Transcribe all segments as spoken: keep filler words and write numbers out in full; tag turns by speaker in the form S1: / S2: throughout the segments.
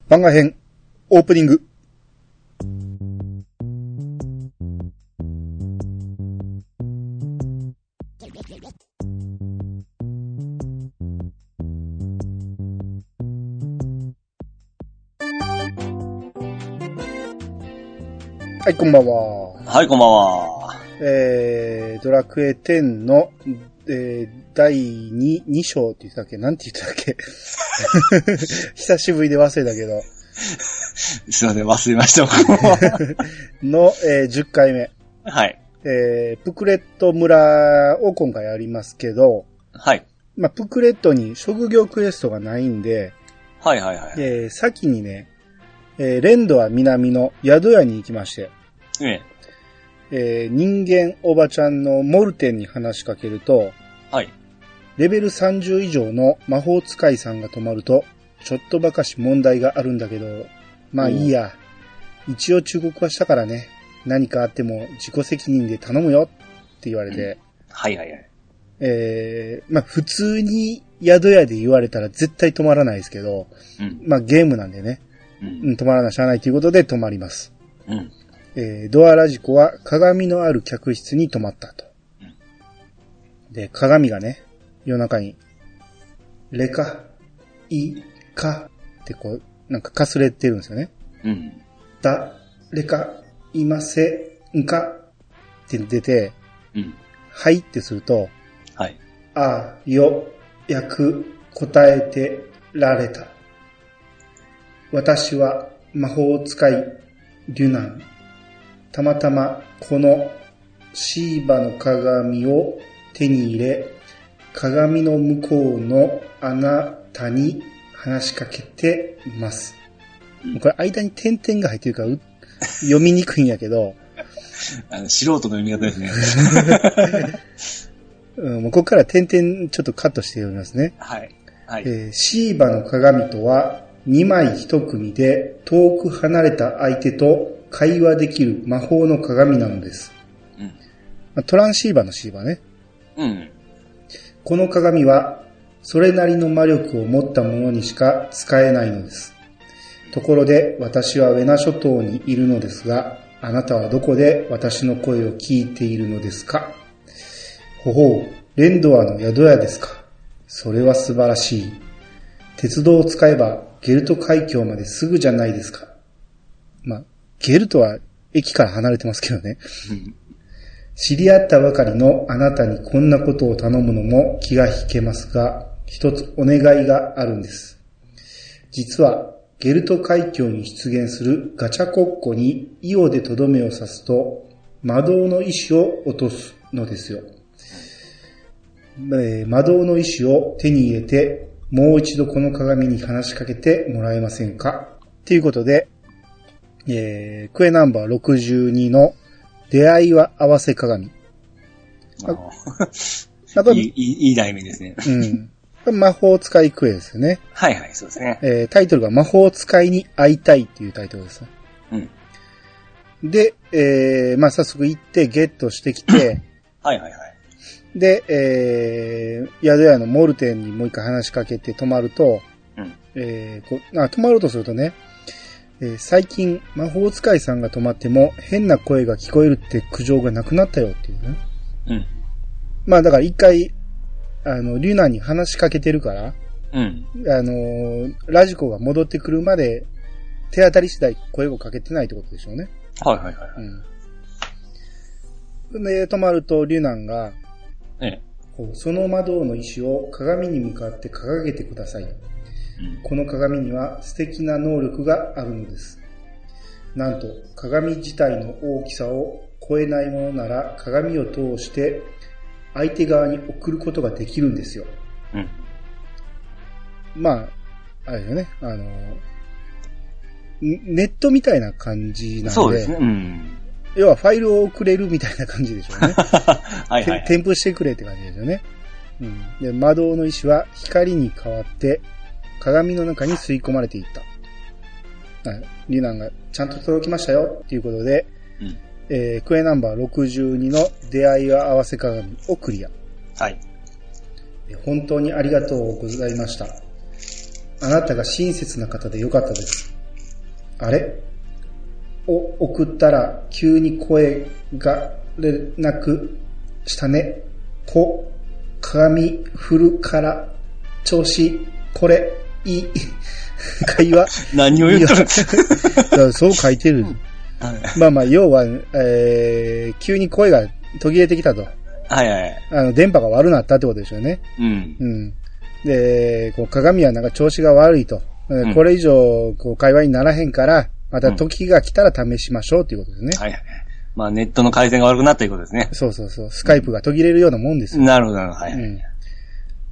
S1: 番外編オープニング。はい、こんばんは。
S2: はい、こんばんは。
S1: えー、ドラクエテンの、えー、だい に, に章って言ったっけ？なんて言ったっけ久しぶりで忘れたけど。
S2: すいません、忘れました。
S1: の、えー、じゅっかいめ。
S2: はい。
S1: えー、プクレット村を今回やりますけど、
S2: はい。
S1: まあ、プクレットに職業クエストがないんで、
S2: はいはいはい。
S1: えー、先にね、えー、レンドア南の宿屋に行きまして、
S2: ええ。
S1: えー、人間おばちゃんのモルテンに話しかけると、
S2: はい。
S1: レベルさんじゅう以上の魔法使いさんが泊まると、ちょっとばかし問題があるんだけど、まあいいや。一応忠告はしたからね。何かあっても自己責任で頼むよって言われて。うん、
S2: はいはいはい。
S1: えー、まあ普通に宿屋で言われたら絶対泊まらないですけど、うん、まあゲームなんでね、うん、泊まらなしゃあないということで泊まります。うん、えー、ドアラジコは鏡のある客室に泊まったと。うん、で、鏡がね、夜中に、レカ、イ、カってこう、なんかかすれてるんですよね。うん。だ、レカ、いませんかって出て、うん。はいってすると、はい。あ、よ、やく、答えてられた。私は魔法使い、リュナン。たまたまこのシーバの鏡を手に入れ、鏡の向こうのあなたに話しかけています。これ間に点々が入ってるから読みにくいんやけど。
S2: あの素人の読み方ですね。
S1: うん、もうここから点々ちょっとカットして読みますね。はい。はい。えー、シーバの鏡とはにまい一組で遠く離れた相手と会話できる魔法の鏡なのです。うんまあ、トランシーバのシーバね。うん。この鏡はそれなりの魔力を持った者にしか使えないのです。ところで私はウェナ諸島にいるのですが、あなたはどこで私の声を聞いているのですか？ほほう、レンドアの宿屋ですか。それは素晴らしい。鉄道を使えばゲルト海峡まですぐじゃないですか。まあ、ゲルトは駅から離れてますけどね。知り合ったばかりのあなたにこんなことを頼むのも気が引けますが、一つお願いがあるんです。実は、ゲルト海峡に出現するガチャコッコにイオでとどめを刺すと、魔導の石を落とすのですよ。えー、魔導の石を手に入れて、もう一度この鏡に話しかけてもらえませんか？ということで、えー、クエナンバーろくじゅうにの出会いは合わせ鏡。
S2: ああいい、いい題名ですね。
S1: うん。魔法使いクエですよね。
S2: はいはい、そうですね。
S1: えー、タイトルが魔法使いに会いたいっていうタイトルです。うん。で、えー、まあ、早速行ってゲットしてきて、
S2: はいはいはい。
S1: で、えー、宿屋のモルテンにもう一回話しかけて泊まると、うん。えー、こあ泊まるとするとね、えー、最近魔法使いさんが泊まっても変な声が聞こえるって苦情がなくなったよっていうね。うん。まあだから一回、あの、リュナに話しかけてるから、うん。あのー、ラジコが戻ってくるまで手当たり次第声をかけてないってことでしょうね。
S2: はいはいはい。
S1: うん。で、泊まるとリュナンが、
S2: ええ。
S1: その魔導の石を鏡に向かって掲げてください。この鏡には素敵な能力があるのです。なんと鏡自体の大きさを超えないものなら鏡を通して相手側に送ることができるんですよ。うん、まあ、あれですよね。あの、ネットみたいな感じなんで。
S2: そうですね。うん、
S1: 要はファイルを送れるみたいな感じでしょうね。
S2: はいはい、
S1: 添付してくれって感じですよね。うん、で魔導の石は光に変わって鏡の中に吸い込まれていった。リュナンがちゃんと届きましたよっていうことで、うんえー、クエナンバーろくじゅうにの出会いは合わせ鏡をクリア。はい。本当にありがとうございました。あなたが親切な方でよかったです。 あれを送ったら急に声が連絡したね。こ、鏡振るから調子、これ、いい。会話。
S2: 何を言ってるんですか
S1: そう書いてる。まあまあ、要は、えー、急に声が途切れてきたと。
S2: はいはい。
S1: あの、電波が悪くなったってことでしょうね。うん。うん。で、こう鏡はなんか調子が悪いと。うん、これ以上、こう、会話にならへんから、また時が来たら試しましょうっていうことですね。うん、はいはい。
S2: まあ、ネットの回線が悪くなったということですね。
S1: そうそうそう。スカイプが途切れるようなもんですよ。
S2: なるほど、なるほど。はい、はい。
S1: うん。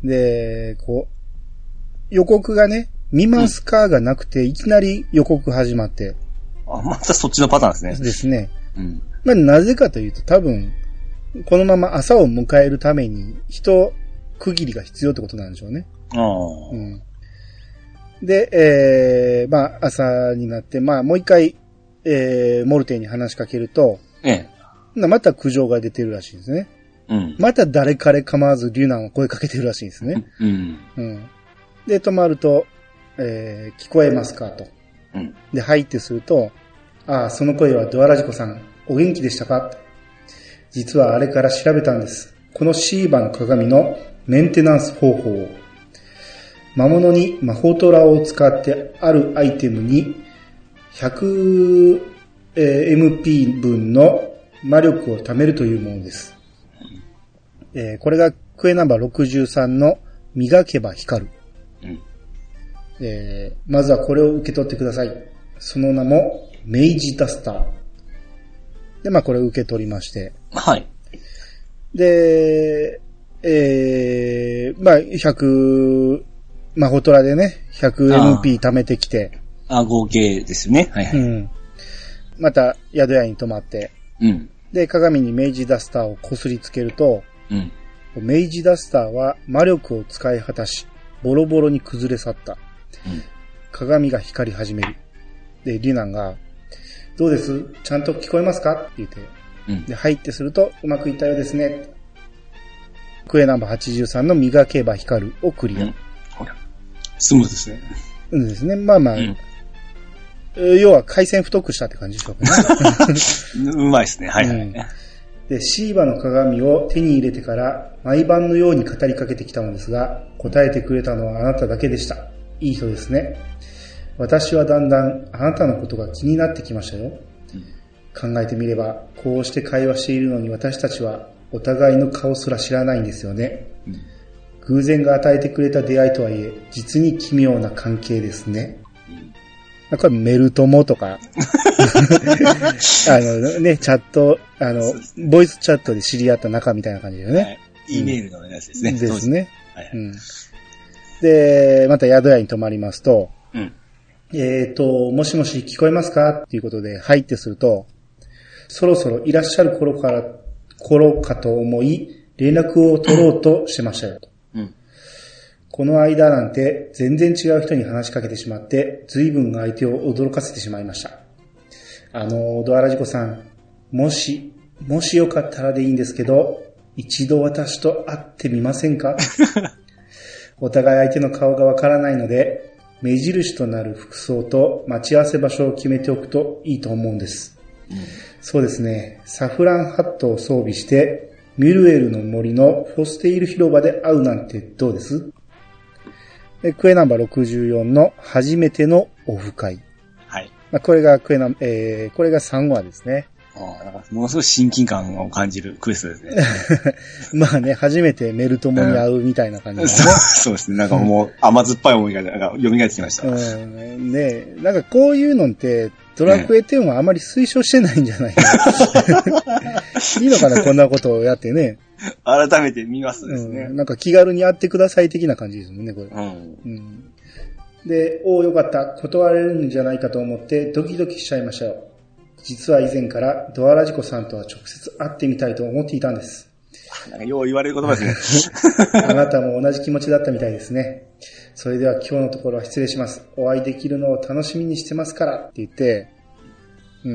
S1: で、こう、予告がね、見ますかがなくて、いきなり予告始まって。
S2: あ、またそっちのパターンですね。
S1: ですね。うん。まあ、なぜかというと、多分、このまま朝を迎えるために、一区切りが必要ってことなんでしょうね。ああ。うん。で、えー、まあ、朝になって、まあ、もう一回、えー、モルテに話しかけると、ええ。また苦情が出てるらしいですね。うん。また誰彼構わずリュウナンを声かけてるらしいですね。うん。うん。で、止まると、えー、聞こえますかと。うん。で、入ってすると、ああ、その声はドアラジコさん、お元気でしたか？実はあれから調べたんです。このシーバの鏡のメンテナンス方法を。魔物に魔法トラを使ってあるアイテムに ひゃくエムピー 分の魔力を貯めるというものです。えー、これがクエナンバーろくじゅうさんの磨けば光る。うんえー、まずはこれを受け取ってください。その名もメイジダスター。で、まあこれを受け取りまして。はい。で、えー、まあひゃく、まあホトラでね、ひゃくエムピー 貯めてきて。
S2: ああ、合計ですね。はいはい。うん。
S1: また宿屋に泊まって。うん。で、鏡にメイジダスターをこすりつけると、うん。メイジダスターは魔力を使い果たし、ボロボロに崩れ去った。うん、鏡が光り始める。で、リュナンが、どうです？ちゃんと聞こえますかって言って、うん、で、入ってすると、うまくいったようですね。クエナンバーはちじゅうさんの磨けば光るをクリア。うん、
S2: スムーズですね。
S1: うんですね。まあまあ、うん、要は回線太くしたって感じでしょうかね。
S2: うまいですね。はい、はい。うん
S1: で、シーバの鏡を手に入れてから毎晩のように語りかけてきたのですが、答えてくれたのはあなただけでした。いい人ですね。私はだんだんあなたのことが気になってきましたよ。うん、考えてみれば、こうして会話しているのに私たちはお互いの顔すら知らないんですよね。うん、偶然が与えてくれた出会いとはいえ、実に奇妙な関係ですね。うん、これメルトモとか、あのね、チャット、あの、ボイスチャットで知り合った仲みたいな感じだよね。はい。
S2: E メールのやつですね。
S1: ですね。はい、うん。で、また宿屋に泊まりますと、うん、えっと、もしもし聞こえますかっていうことで入ってすると、そろそろいらっしゃる頃から、頃かと思い、連絡を取ろうとしてましたよと。うん、この間なんて全然違う人に話しかけてしまって、随分相手を驚かせてしまいました。あの、ドアラジコさん、もし、もしよかったらでいいんですけど、一度私と会ってみませんか？お互い相手の顔がわからないので、目印となる服装と待ち合わせ場所を決めておくといいと思うんです。うん、そうですね。サフランハットを装備して、ミルエルの森のフォステイル広場で会うなんてどうです？クエナンバーろくじゅうよんの初めてのオフ会。はい。まあ、これがクエナン、えー、これがさんわですね。
S2: ああ、なんかものすごい親近感を感じるクエストです
S1: ね。まあね、初めてメルトモに会うみたいな感じですね、
S2: うんそ。そうですね。なんかもう甘酸っぱい思いがなんか蘇ってきました。う
S1: ん。ねなんかこういうのって、ドラクエテンはあまり推奨してないんじゃないかな。いいのかな、こんなことをやってね。
S2: 改めて見ますですね、
S1: うん。なんか気軽に会ってください的な感じですもんね、これ。うん。うん、で、おーよかった。断れるんじゃないかと思ってドキドキしちゃいましたよ。実は以前からドアラジコさんとは直接会ってみたいと思っていたんです。
S2: なんかよう言われる言葉です
S1: ね。あなたも同じ気持ちだったみたいですね。それでは今日のところは失礼します。お会いできるのを楽しみにしてますからって言って、うん、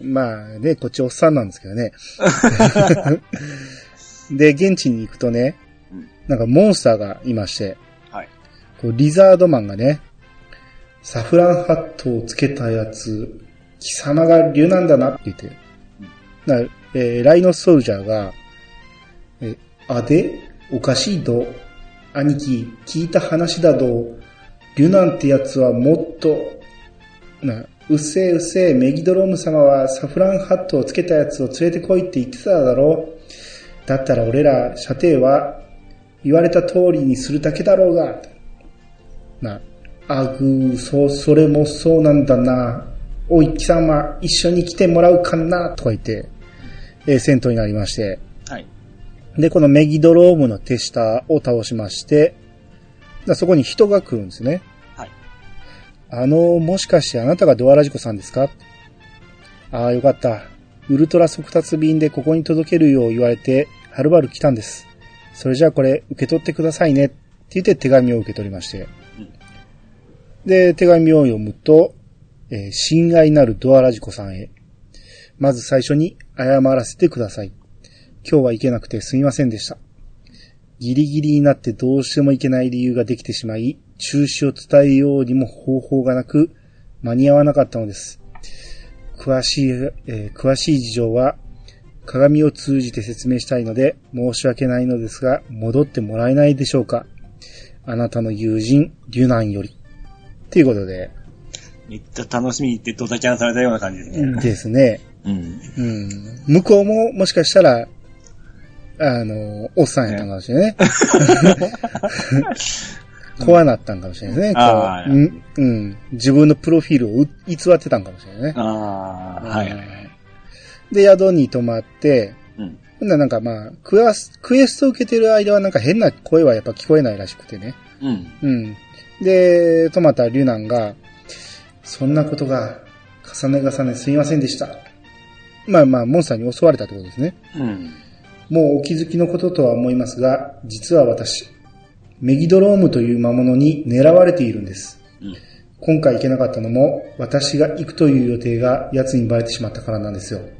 S1: まあね、こっちおっさんなんですけどね。で、現地に行くとね、なんかモンスターがいまして、はい、こうリザードマンがね、 サフランハットをつけたやつ、貴様が竜なんだなって言って。だえー、ライノスソルジャーが、え、あで、おかしいど。兄貴、聞いた話だど。竜なんてやつはもっと、な、うっせえうっせえ、メギドローム様はサフランハットをつけたやつを連れてこいって言ってただろう。だったら俺ら、射程は、言われた通りにするだけだろうが。な、あぐー、そう、それもそうなんだな。おい、貴様、一緒に来てもらうかな、とか言って、えー、戦闘になりまして。はい。で、このメギドロームの手下を倒しまして、だそこに人が来るんですね。はい。あの、もしかしてあなたがドアラジコさんですか？ああ、よかった。ウルトラ速達便でここに届けるよう言われて、はるばる来たんです。それじゃあこれ受け取ってくださいねって言って手紙を受け取りまして。うん、で、手紙を読むと、えー、親愛なるドアラジコさんへ。まず最初に謝らせてください。今日は行けなくてすみませんでした。ギリギリになってどうしても行けない理由ができてしまい、中止を伝えようにも方法がなく、間に合わなかったのです。詳しい、えー、詳しい事情は、鏡を通じて説明したいので、申し訳ないのですが、戻ってもらえないでしょうか。あなたの友人、リュナンより。ということで。
S2: めっちゃ楽しみにってドタキャンされたような感じですね。
S1: ですね。うん。うん。向こうももしかしたら、あの、おっさんやったんかもしれないね。怖なったんかもしれないですね。こう、うん、うん。自分のプロフィールを偽ってたんかもしれないね。ああ、はい。で、宿に泊まって、うん。ほんならなんかまあ、クエス、クエスト受けてる間はなんか変な声はやっぱ聞こえないらしくてね。うん。うん。で、泊まったリュナンが、そんなことが重ね重ねすみませんでした。まあまあ、モンスターに襲われたってことですね。うん。もうお気づきのこととは思いますが、実は私、メギドロームという魔物に狙われているんです。うん、今回行けなかったのも、私が行くという予定が奴にバレてしまったからなんですよ。うん、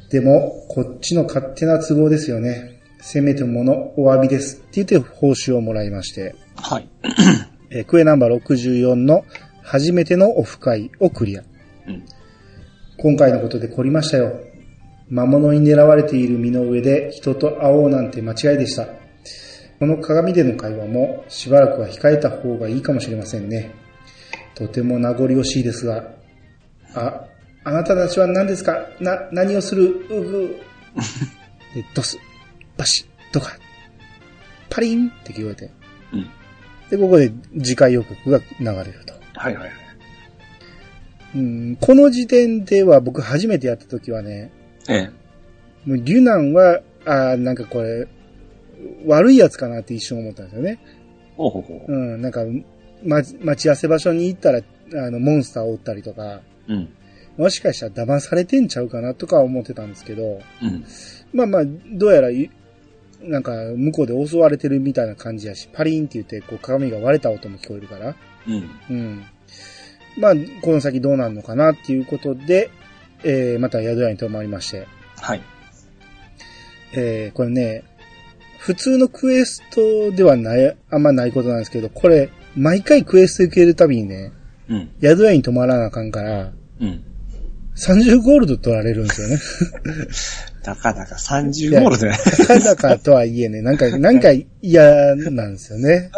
S1: でも、こっちの勝手な都合ですよね。せめてものお詫びです。って言って報酬をもらいまして。はい。えクエナンバーろくじゅうよんの初めてのオフ会をクリア。うん、今回のことで凝りましたよ。魔物に狙われている身の上で人と会おうなんて間違いでした。この鏡での会話もしばらくは控えた方がいいかもしれませんね。とても名残惜しいですが。あ、あなたたちは何ですか？な、何をする？うぐで、ドス、バシ、ドカ、パリンって聞こえて。うん、で、ここで次回予告が流れると。はいはいはい。うん、この時点では僕初めてやった時はね、ええ。もうリュナンは、あなんかこれ、悪いやつかなって一瞬思ったんですよね。ほうほうほう。うん、なんか、ま、待ち合わせ場所に行ったら、あの、モンスターを撃ったりとか、うん。もしかしたら騙されてんちゃうかなとか思ってたんですけど、うん。まあまあ、どうやら、なんか、向こうで襲われてるみたいな感じやし、パリンって言って、こう、鏡が割れた音も聞こえるから、うん。うん。まあ、この先どうなるのかなっていうことで、えー、また宿屋に泊まりまして。はい。えー、これね、普通のクエストではない、あんまないことなんですけど、これ、毎回クエスト受けるたびにね、うん。宿屋に泊まらなあかんから、うん。さんじゅうゴールド取られるんですよね。
S2: たかだかさんじゅうゴールドね。
S1: たかだかとはいえね、なんか、なんか嫌なんですよね。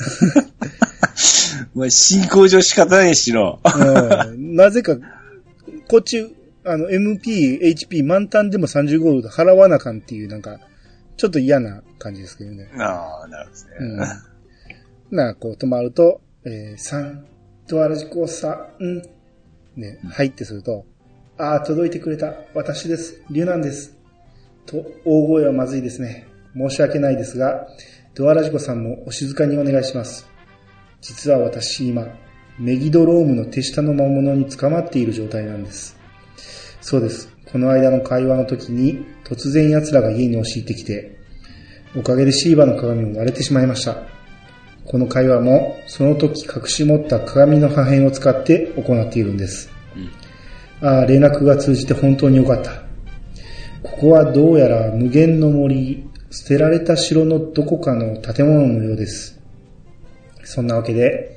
S2: お前、進行上仕方ないしろ。
S1: うん。なぜか、こっち、あの、エムピー、エイチピー 満タンでもさんじゅうゴールド払わなあかんっていう、なんか、ちょっと嫌な感じですけどね。
S2: ああ、なるほどですね。
S1: うん。な、こう、止まると、えー、さん、ドアラジコさん、ね、入ってすると、ああ、届いてくれた。私です。リュナンです。と、大声はまずいですね。申し訳ないですが、ドアラジコさんもお静かにお願いします。実は私今、メギドロームの手下の魔物に捕まっている状態なんです。そうです。この間の会話の時に突然奴らが家に押し入ってきて、おかげでシーバの鏡も割れてしまいました。この会話もその時隠し持った鏡の破片を使って行っているんです。うん、ああ、連絡が通じて本当によかった。ここはどうやら無限の森、捨てられた城のどこかの建物のようです。そんなわけで、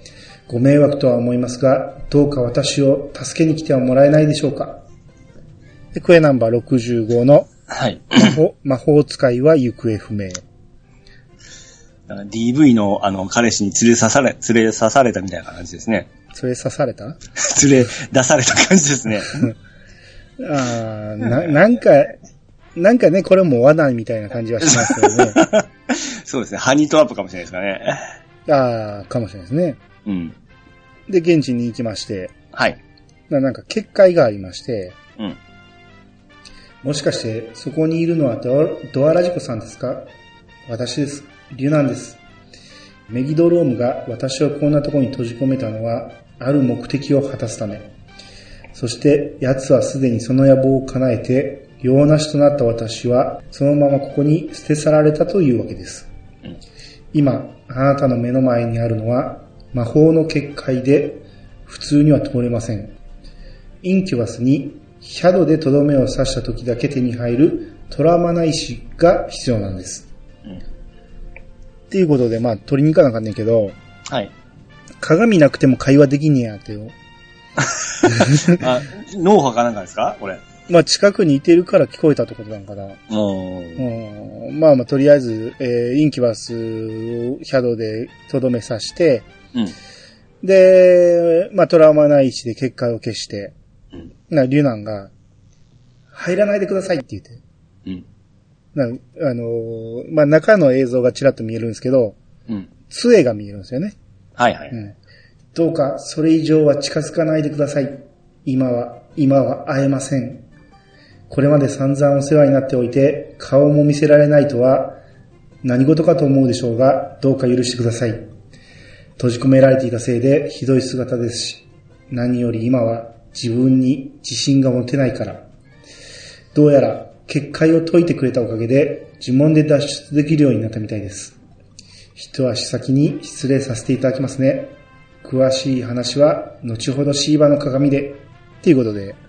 S1: ご迷惑とは思いますが、どうか私を助けに来てはもらえないでしょうか。で、クエナンバーろくじゅうごの、
S2: はい。
S1: 魔法、魔法使いは行方不明。
S2: だから ディーブイ のあの彼氏に連れ刺され、連れ刺されたみたいな感じですね。
S1: 連れ刺された
S2: 連れ出された感じですね。
S1: ああ、な、なんか、なんかね、これも罠みたいな感じはしますよね。
S2: そうですね。ハニートラップかもしれないですかね。
S1: ああ、かもしれないですね。
S2: うん。
S1: で、現地に行きまして。
S2: はい。
S1: なんか結界がありまして。
S2: うん。
S1: もしかして、そこにいるのはドア、ドアラジコさんですか？私です。リュナンです。メギドロームが私をこんなところに閉じ込めたのは、ある目的を果たすため。そして、奴はすでにその野望を叶えて、用なしとなった私は、そのままここに捨て去られたというわけです。うん、今、あなたの目の前にあるのは、魔法の結界で、普通には通れません。インキュバスに、シャドでとどめを刺した時だけ手に入るトラマナ石が必要なんです。うん、っていうことで、まあ、取りに行かなあかんねんけど、
S2: はい。
S1: 鏡なくても会話できねえやってよ。
S2: あ、脳波かなんかですかこれ。
S1: まあ、近くにいてるから聞こえたってことなんかな。
S2: うん。
S1: まあまあ、とりあえず、えー、インキュバスをシャドウでとどめ刺して、
S2: うん。
S1: で、まあ、トラウマない位置で結界を消して、うん。な、リュナンが、入らないでくださいって言って。うん。な、あのー、まあ、中の映像がちらっと見えるんですけど、うん。杖が見えるんですよね。
S2: はいはい。
S1: うん。どうか、それ以上は近づかないでください。今は、今は会えません。これまで散々お世話になっておいて、顔も見せられないとは、何事かと思うでしょうが、どうか許してください。閉じ込められていたせいでひどい姿ですし、何より今は自分に自信が持てないから。どうやら結界を解いてくれたおかげで呪文で脱出できるようになったみたいです。一足先に失礼させていただきますね。詳しい話は後ほどシーバの鏡で。っていうことで。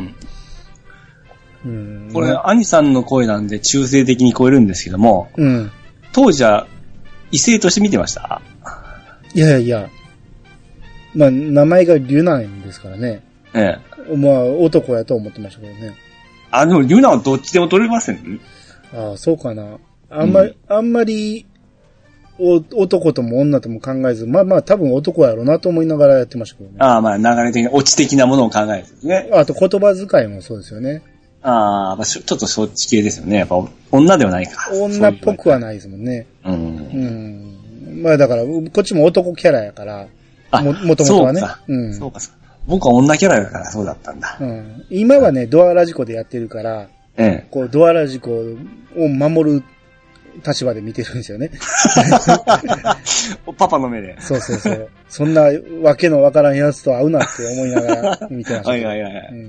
S2: うん。うん、これ、兄さんの声なんで中性的に聞こえるんですけども、
S1: うん、
S2: 当時は異性として見てました？
S1: いやいやいや。まあ、名前がリュナンですからね。
S2: え
S1: え。まあ、男やと思ってましたけどね。
S2: あ、でもリュナンはどっちでも取れません？
S1: ああ、そうかな。あんまり、うん、あんまり、お、男とも女とも考えず、まあまあ多分男やろうなと思いながらやってましたけどね。
S2: ああ、まあ流れ的な、オチ的なものを考えるんですね。
S1: あと言葉遣いもそうですよね。
S2: ああ、ちょっとそっち系ですよね。やっぱ女ではないか。
S1: 女っぽくはないですもんね。
S2: うん。
S1: うん。まあだから、こっちも男キャラやから、も、もともとはね。
S2: そうか。
S1: うん。
S2: そうか。僕は女キャラやからそうだったんだ。
S1: うん。今はね、ドアラジコでやってるから、
S2: ええ。
S1: こう、ドアラジコを守る立場で見てるんですよね。
S2: パパの目で。
S1: そうそうそう。そんなわけのわからんやつと会うなって思いながら見てました。
S2: はいはいはい、はいうん。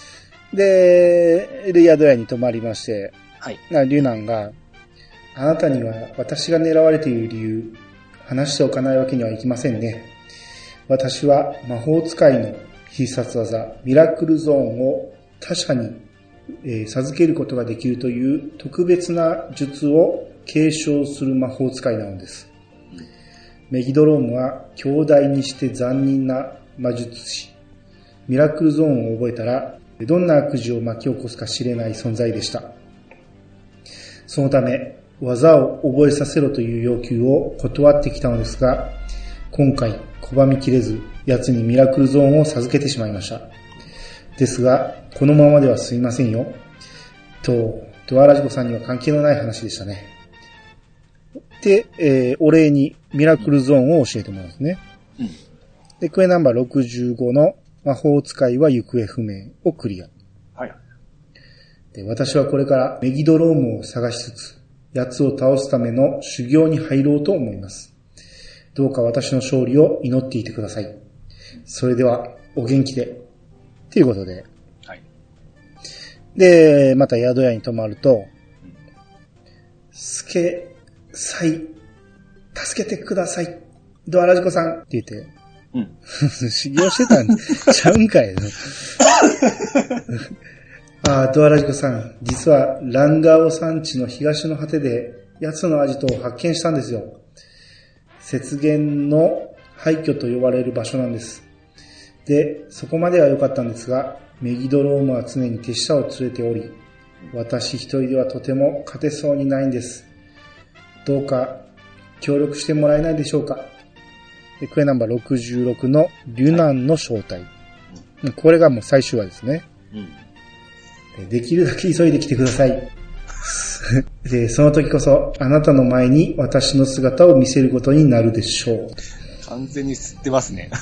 S1: で、ルイアドヤに泊まりまして、
S2: はい。
S1: なリュナンが、あなたには私が狙われている理由、話しておかないわけにはいきませんね。私は魔法使いの必殺技、ミラクルゾーンを他者にえー、授けることができるという特別な術を継承する魔法使いなのです。メギドロームは強大にして残忍な魔術師。ミラクルゾーンを覚えたらどんな悪事を巻き起こすか知れない存在でした。そのため技を覚えさせろという要求を断ってきたのですが、今回拒みきれず奴にミラクルゾーンを授けてしまいました。ですが、このままではすいませんよ。と、ドアラジコさんには関係のない話でしたね。で、えー、お礼にミラクルゾーンを教えてもらうんですね。うん、で、クエナンバーろくじゅうごの魔法使いは行方不明をクリア。
S2: はい。
S1: で、私はこれからメギドロームを探しつつ、奴を倒すための修行に入ろうと思います。どうか私の勝利を祈っていてください。それでは、お元気で。ということで。
S2: はい。
S1: で、また宿屋に泊まると、スケ、サイ、助けてください。ドアラジコさんって言って。うん。修行してたんちゃうんかいの。ああ、ドアラジコさん、実はランガオ山地の東の果てで、奴のアジトを発見したんですよ。雪原の廃墟と呼ばれる場所なんです。で、そこまでは良かったんですが、メギドロームは常に手下を連れており、私一人ではとても勝てそうにないんです。どうか協力してもらえないでしょうか。クエナンバーろくじゅうろくのリュナンの正体。はい、これがもう最終話ですね。うん、できるだけ急いで来てください。で、その時こそあなたの前に私の姿を見せることになるでしょう。
S2: 完全に吸ってますね。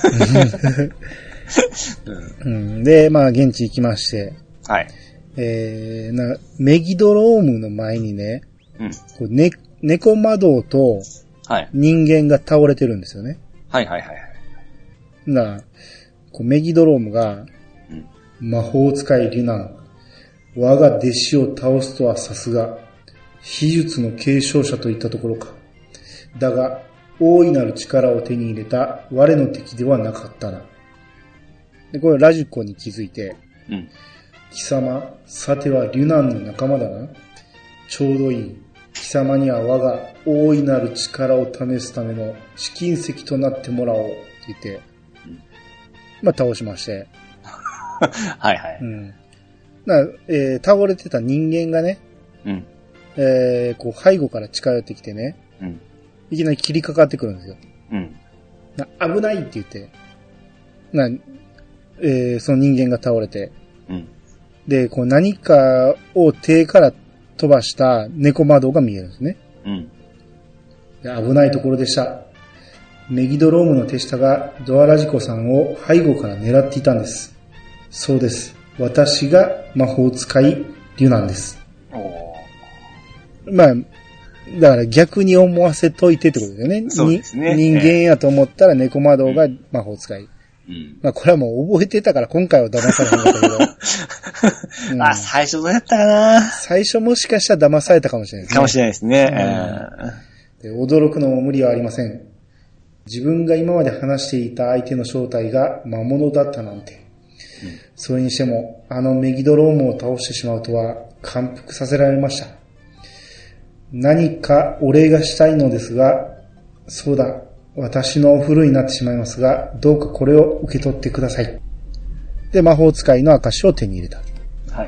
S1: うん、で、まあ現地行きまして。
S2: はい。
S1: えー、なメギドロームの前にね、
S2: うん、
S1: こうね猫魔道と人間が倒れてるんですよね。
S2: はいはいはいはい。
S1: な、こうメギドロームが、うん、魔法使いリュナン、我が弟子を倒すとはさすが、秘術の継承者といったところか。だが、大いなる力を手に入れた我の敵ではなかったな。で、これラジコに気づいて、うん、貴様、さてはリュナンの仲間だな。ちょうどいい。貴様には我が大いなる力を試すための試金石となってもらおうって言って、うん、まあ倒しまして。
S2: はいはい。
S1: うん。な、えー、倒れてた人間がね、うん、えー、こう背後から近寄ってきてね、うん、いきなり切りかかってくるんですよ。うん、な危ないって言って、な、えー、その人間が倒れて、うん、で、こう何かを手から飛ばした猫窓が見えるんですね。うん、危ないところでした。メギドロームの手下がドアラジコさんを背後から狙っていたんです。そうです。私が魔法使いリュナンです。まあ、だから逆に思わせといてってことだよね。
S2: そうですね。
S1: 人間やと思ったら猫窓が魔法使い。うん、まあこれはもう覚えてたから今回は騙されへんかったけど。
S2: うん、あ、最初どうやったかな。
S1: 最初もしかしたら騙されたかもしれないですね。
S2: かもしれないですね。
S1: うん、で驚くのも無理はありません。自分が今まで話していた相手の正体が魔物だったなんて。うん、それにしても、あのメギドロームを倒してしまうとは感服させられました。何かお礼がしたいのですが、そうだ。私のお古になってしまいますが、どうかこれを受け取ってください。で、魔法使いの証を手に入れた。はい。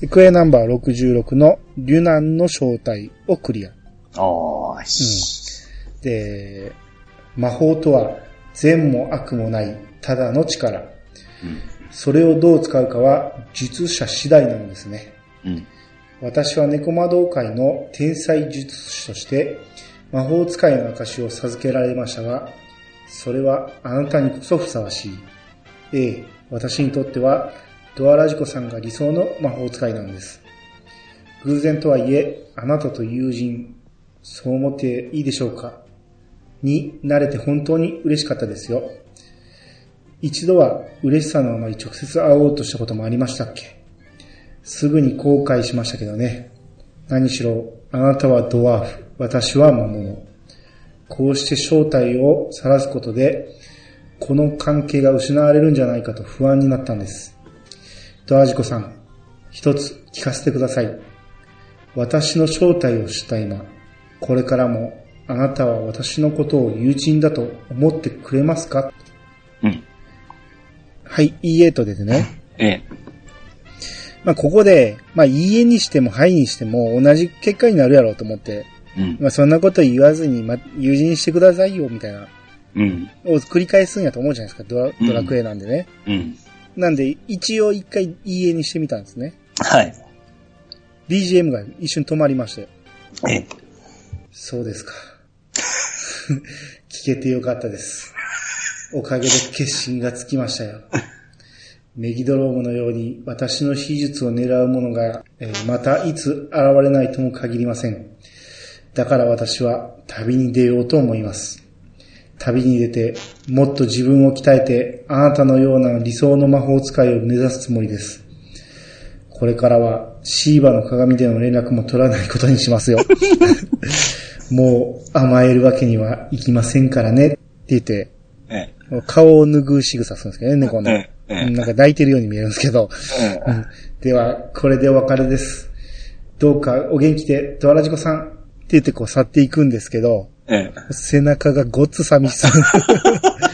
S1: クエナンバーろくじゅうろくのリュナンの正体をクリア。
S2: おーし、
S1: うん。で、魔法とは善も悪もないただの力。うん、それをどう使うかは術者次第なのですね。うん、私は猫魔道会の天才術師として、魔法使いの証を授けられましたが、それはあなたにこそふさわしい。ええ、私にとってはドアラジコさんが理想の魔法使いなんです。偶然とはいえ、あなたと友人、そう思っていいでしょうか。になれて本当に嬉しかったですよ。一度は嬉しさのあまり直接会おうとしたこともありましたっけ。すぐに後悔しましたけどね。何しろ、あなたはドワーフ。私は魔物。こうして正体を晒すことで、この関係が失われるんじゃないかと不安になったんです。ドアジコさん、一つ聞かせてください。私の正体を知った今、これからもあなたは私のことを友人だと思ってくれますか？うん。はい、いいえとですね。ええ。まあここで、まあいいえにしてもはいにしても同じ結果になるやろうと思って、うん、まあそんなこと言わずに、まあ友人してくださいよみたいな、うん、を繰り返すんやと思うじゃないですか、ドラ、ドラクエなんでね。うん。なんで一応一回いいえにしてみたんですね。はい。ビージーエム が一瞬止まりまして。え、そうですか。聞けてよかったです。おかげで決心がつきましたよ。メギドロームのように私の秘術を狙う者が、えー、またいつ現れないとも限りません。だから私は旅に出ようと思います。旅に出てもっと自分を鍛えてあなたのような理想の魔法使いを目指すつもりです。これからはシーバの鏡での連絡も取らないことにしますよ。もう甘えるわけにはいきませんからねって言って、ええ、顔を拭う仕草するんですけどね、猫の。ええ、なんか抱いてるように見えるんですけど。ええ、では、これでお別れです。どうかお元気で、ドアラジコさんって言ってこう去っていくんですけど、ええ、背中がごっつ寂しそう。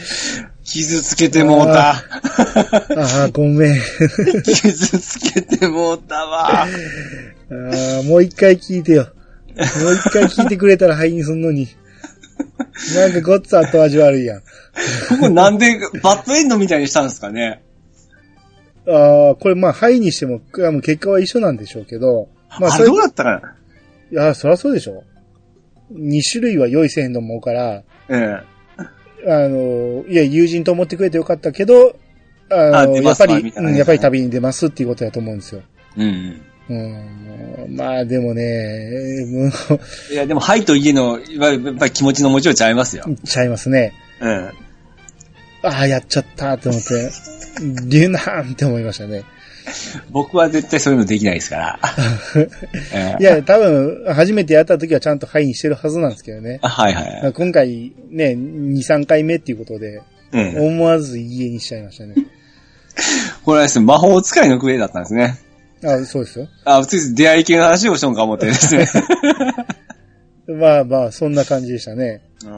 S2: 傷つけてもうた。
S1: ああ、ごめん。
S2: 傷つけてもうたわ。あ
S1: もう一回聞いてよ。もう一回聞いてくれたら灰にすんのに。なんかごっつ後味悪いやん。
S2: ここなんでバッドエンドみたいにしたんですかね。
S1: ああ、これまあ灰にしても結果は一緒なんでしょうけど。まあ
S2: あれどうだったかな。
S1: いや、そりゃそうでしょ。二種類は用意せへんと思うから。
S2: ええ。
S1: あの、いや、友人と思ってくれてよかったけど、あの、やっぱり、うん、やっぱり旅に出ますっていうことだと思うんですよ。
S2: うん、
S1: うん。うん。まあでもね、も
S2: ういや、でも、はいと家の、やっぱり気持ちの持ちようちゃいますよ。
S1: ちゃいますね。
S2: うん。
S1: ああ、やっちゃったと思って、リュナーンって思いましたね。
S2: 僕は絶対そういうのできないですから。
S1: いや、多分、初めてやった時はちゃんとハイにしてるはずなんですけどね。
S2: はいはいはい。
S1: 今回ね、に、さんかいめっていうことで、うん、思わず家にしちゃいましたね。
S2: これはですね、魔法使いのクエだったんですね。
S1: あ、そうですよ。
S2: あ、つい出会い系の話をしようか思ってですね。
S1: まあまあ、そんな感じでしたね。
S2: うん、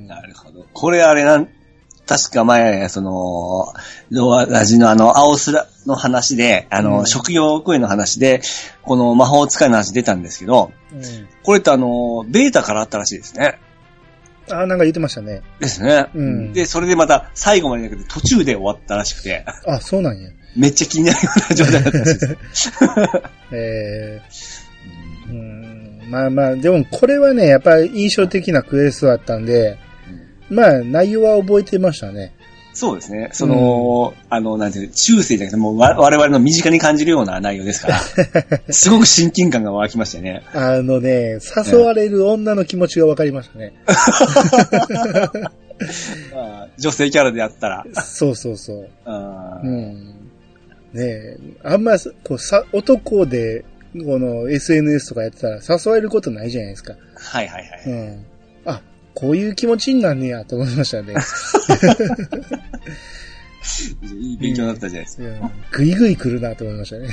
S2: なるほど。これあれなん、確か前、その、ロアラジのあの、青スラの話で、あの、うん、食用クエの話で、この魔法使いの話出たんですけど、うん、これってあの、ベータからあったらしいですね。
S1: ああ、なんか言ってましたね。
S2: ですね。うん、で、それでまた最後までだけど途中で終わったらしくて。
S1: あ、そうなんや。
S2: めっちゃ気になるような状態だったらしいです。
S1: えー、うん、まあまあ、でもこれはね、やっぱり印象的なクエストだったんで、まあ、内容は覚えてましたね。
S2: そうですね。その、うん、あの、なんていう、中世じゃなくて、もう我々の身近に感じるような内容ですから、すごく親近感が湧きましたね。
S1: あのね、誘われる女の気持ちが分かりましたね。
S2: あ女性キャラであったら。
S1: そうそうそう。あうん、ねえ、あんま、こうさ、男で、この エスエヌエス とかやってたら誘えることないじゃないですか。
S2: はいはいはい。うん。
S1: あ、こういう気持ちになんねやと思いましたね。
S2: いい勉強になったじゃないですか。
S1: ぐいぐい来るなと思いましたね。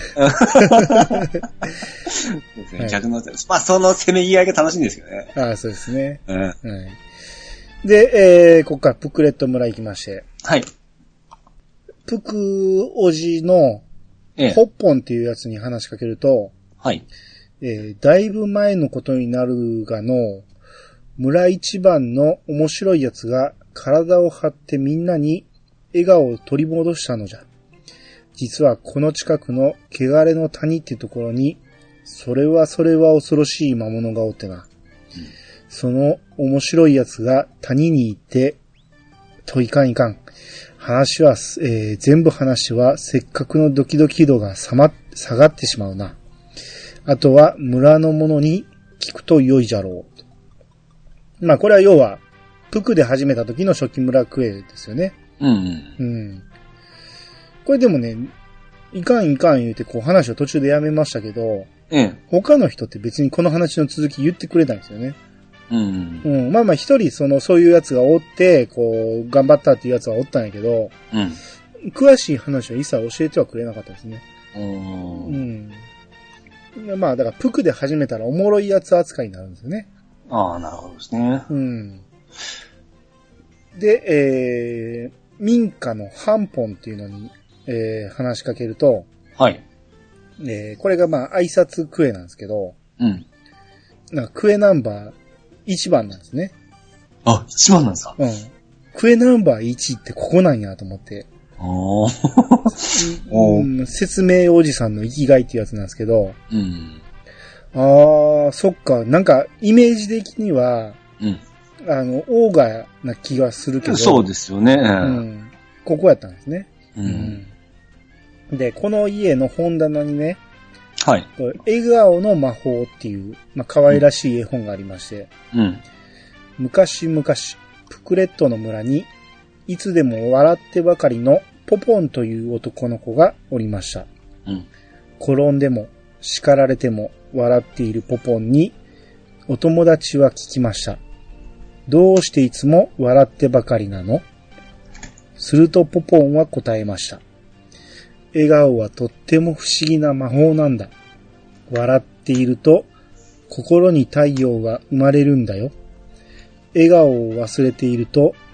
S2: そうですね。逆の、まあそのせめぎ合いが楽しいんですけどね。
S1: ああ、そうですね。うん。はい、で、えー、ここからプクレット村行きまして。
S2: はい。
S1: プクおじの、ホッポンっていうやつに話しかけると、
S2: はい。
S1: えー、だいぶ前のことになるがの、村一番の面白いやつが体を張ってみんなに笑顔を取り戻したのじゃ。実はこの近くの汚れの谷ってところに、それはそれは恐ろしい魔物がおってな。うん、その面白いやつが谷に行って、といかんいかん。話は、えー、全部話はせっかくのドキドキ度が下ま、下がってしまうな。あとは村の者に聞くと良いじゃろう。まあこれは要は、プクで始めた時の初期村クエですよね。
S2: うん、うん。
S1: うん。これでもね、いかんいかん言うてこう話を途中でやめましたけど、
S2: うん。
S1: 他の人って別にこの話の続き言ってくれないんですよね。
S2: うん。
S1: うん。まあまあ一人その、そういうやつがおって、こう、頑張ったっていうやつはおったんやけど、
S2: うん。
S1: 詳しい話は一切教えてはくれなかったですね。
S2: うん。
S1: うん。まあだからプクで始めたらおもろいやつ扱いになるんですよね。
S2: ああ、なるほどですね。
S1: うん。で、えー、民家のハンポンっていうのに、えー、話しかけると、
S2: はい。
S1: えー、これがまあ挨拶クエなんですけど、
S2: うん。
S1: なんかクエナンバーいちばんなんですね。
S2: あ、いちばんなんですか？
S1: うん。クエナンバーいちってここなんやと思って。
S2: お
S1: うん、説明おじさんの生きがいっていうやつなんですけど、
S2: うん。
S1: ああ、そっか。なんか、イメージ的には、
S2: うん。
S1: あの、オーガな気がするけど。
S2: そうですよね。うん。
S1: ここやったんですね。
S2: うん。
S1: うん、で、この家の本棚にね、
S2: はい。
S1: 笑顔の魔法っていう、まあ、可愛らしい絵本がありまして、
S2: うん。
S1: 昔々、プクレットの村に、いつでも笑ってばかりのポポンという男の子がおりました。
S2: うん。
S1: 転んでも、叱られても笑っているポポンに、お友達は聞きました。どうしていつも笑ってばかりなの？するとポポンは答えました。笑顔はとっても不思議な魔法なんだ。笑っていると心に太陽が生まれるんだよ。笑顔を忘れていると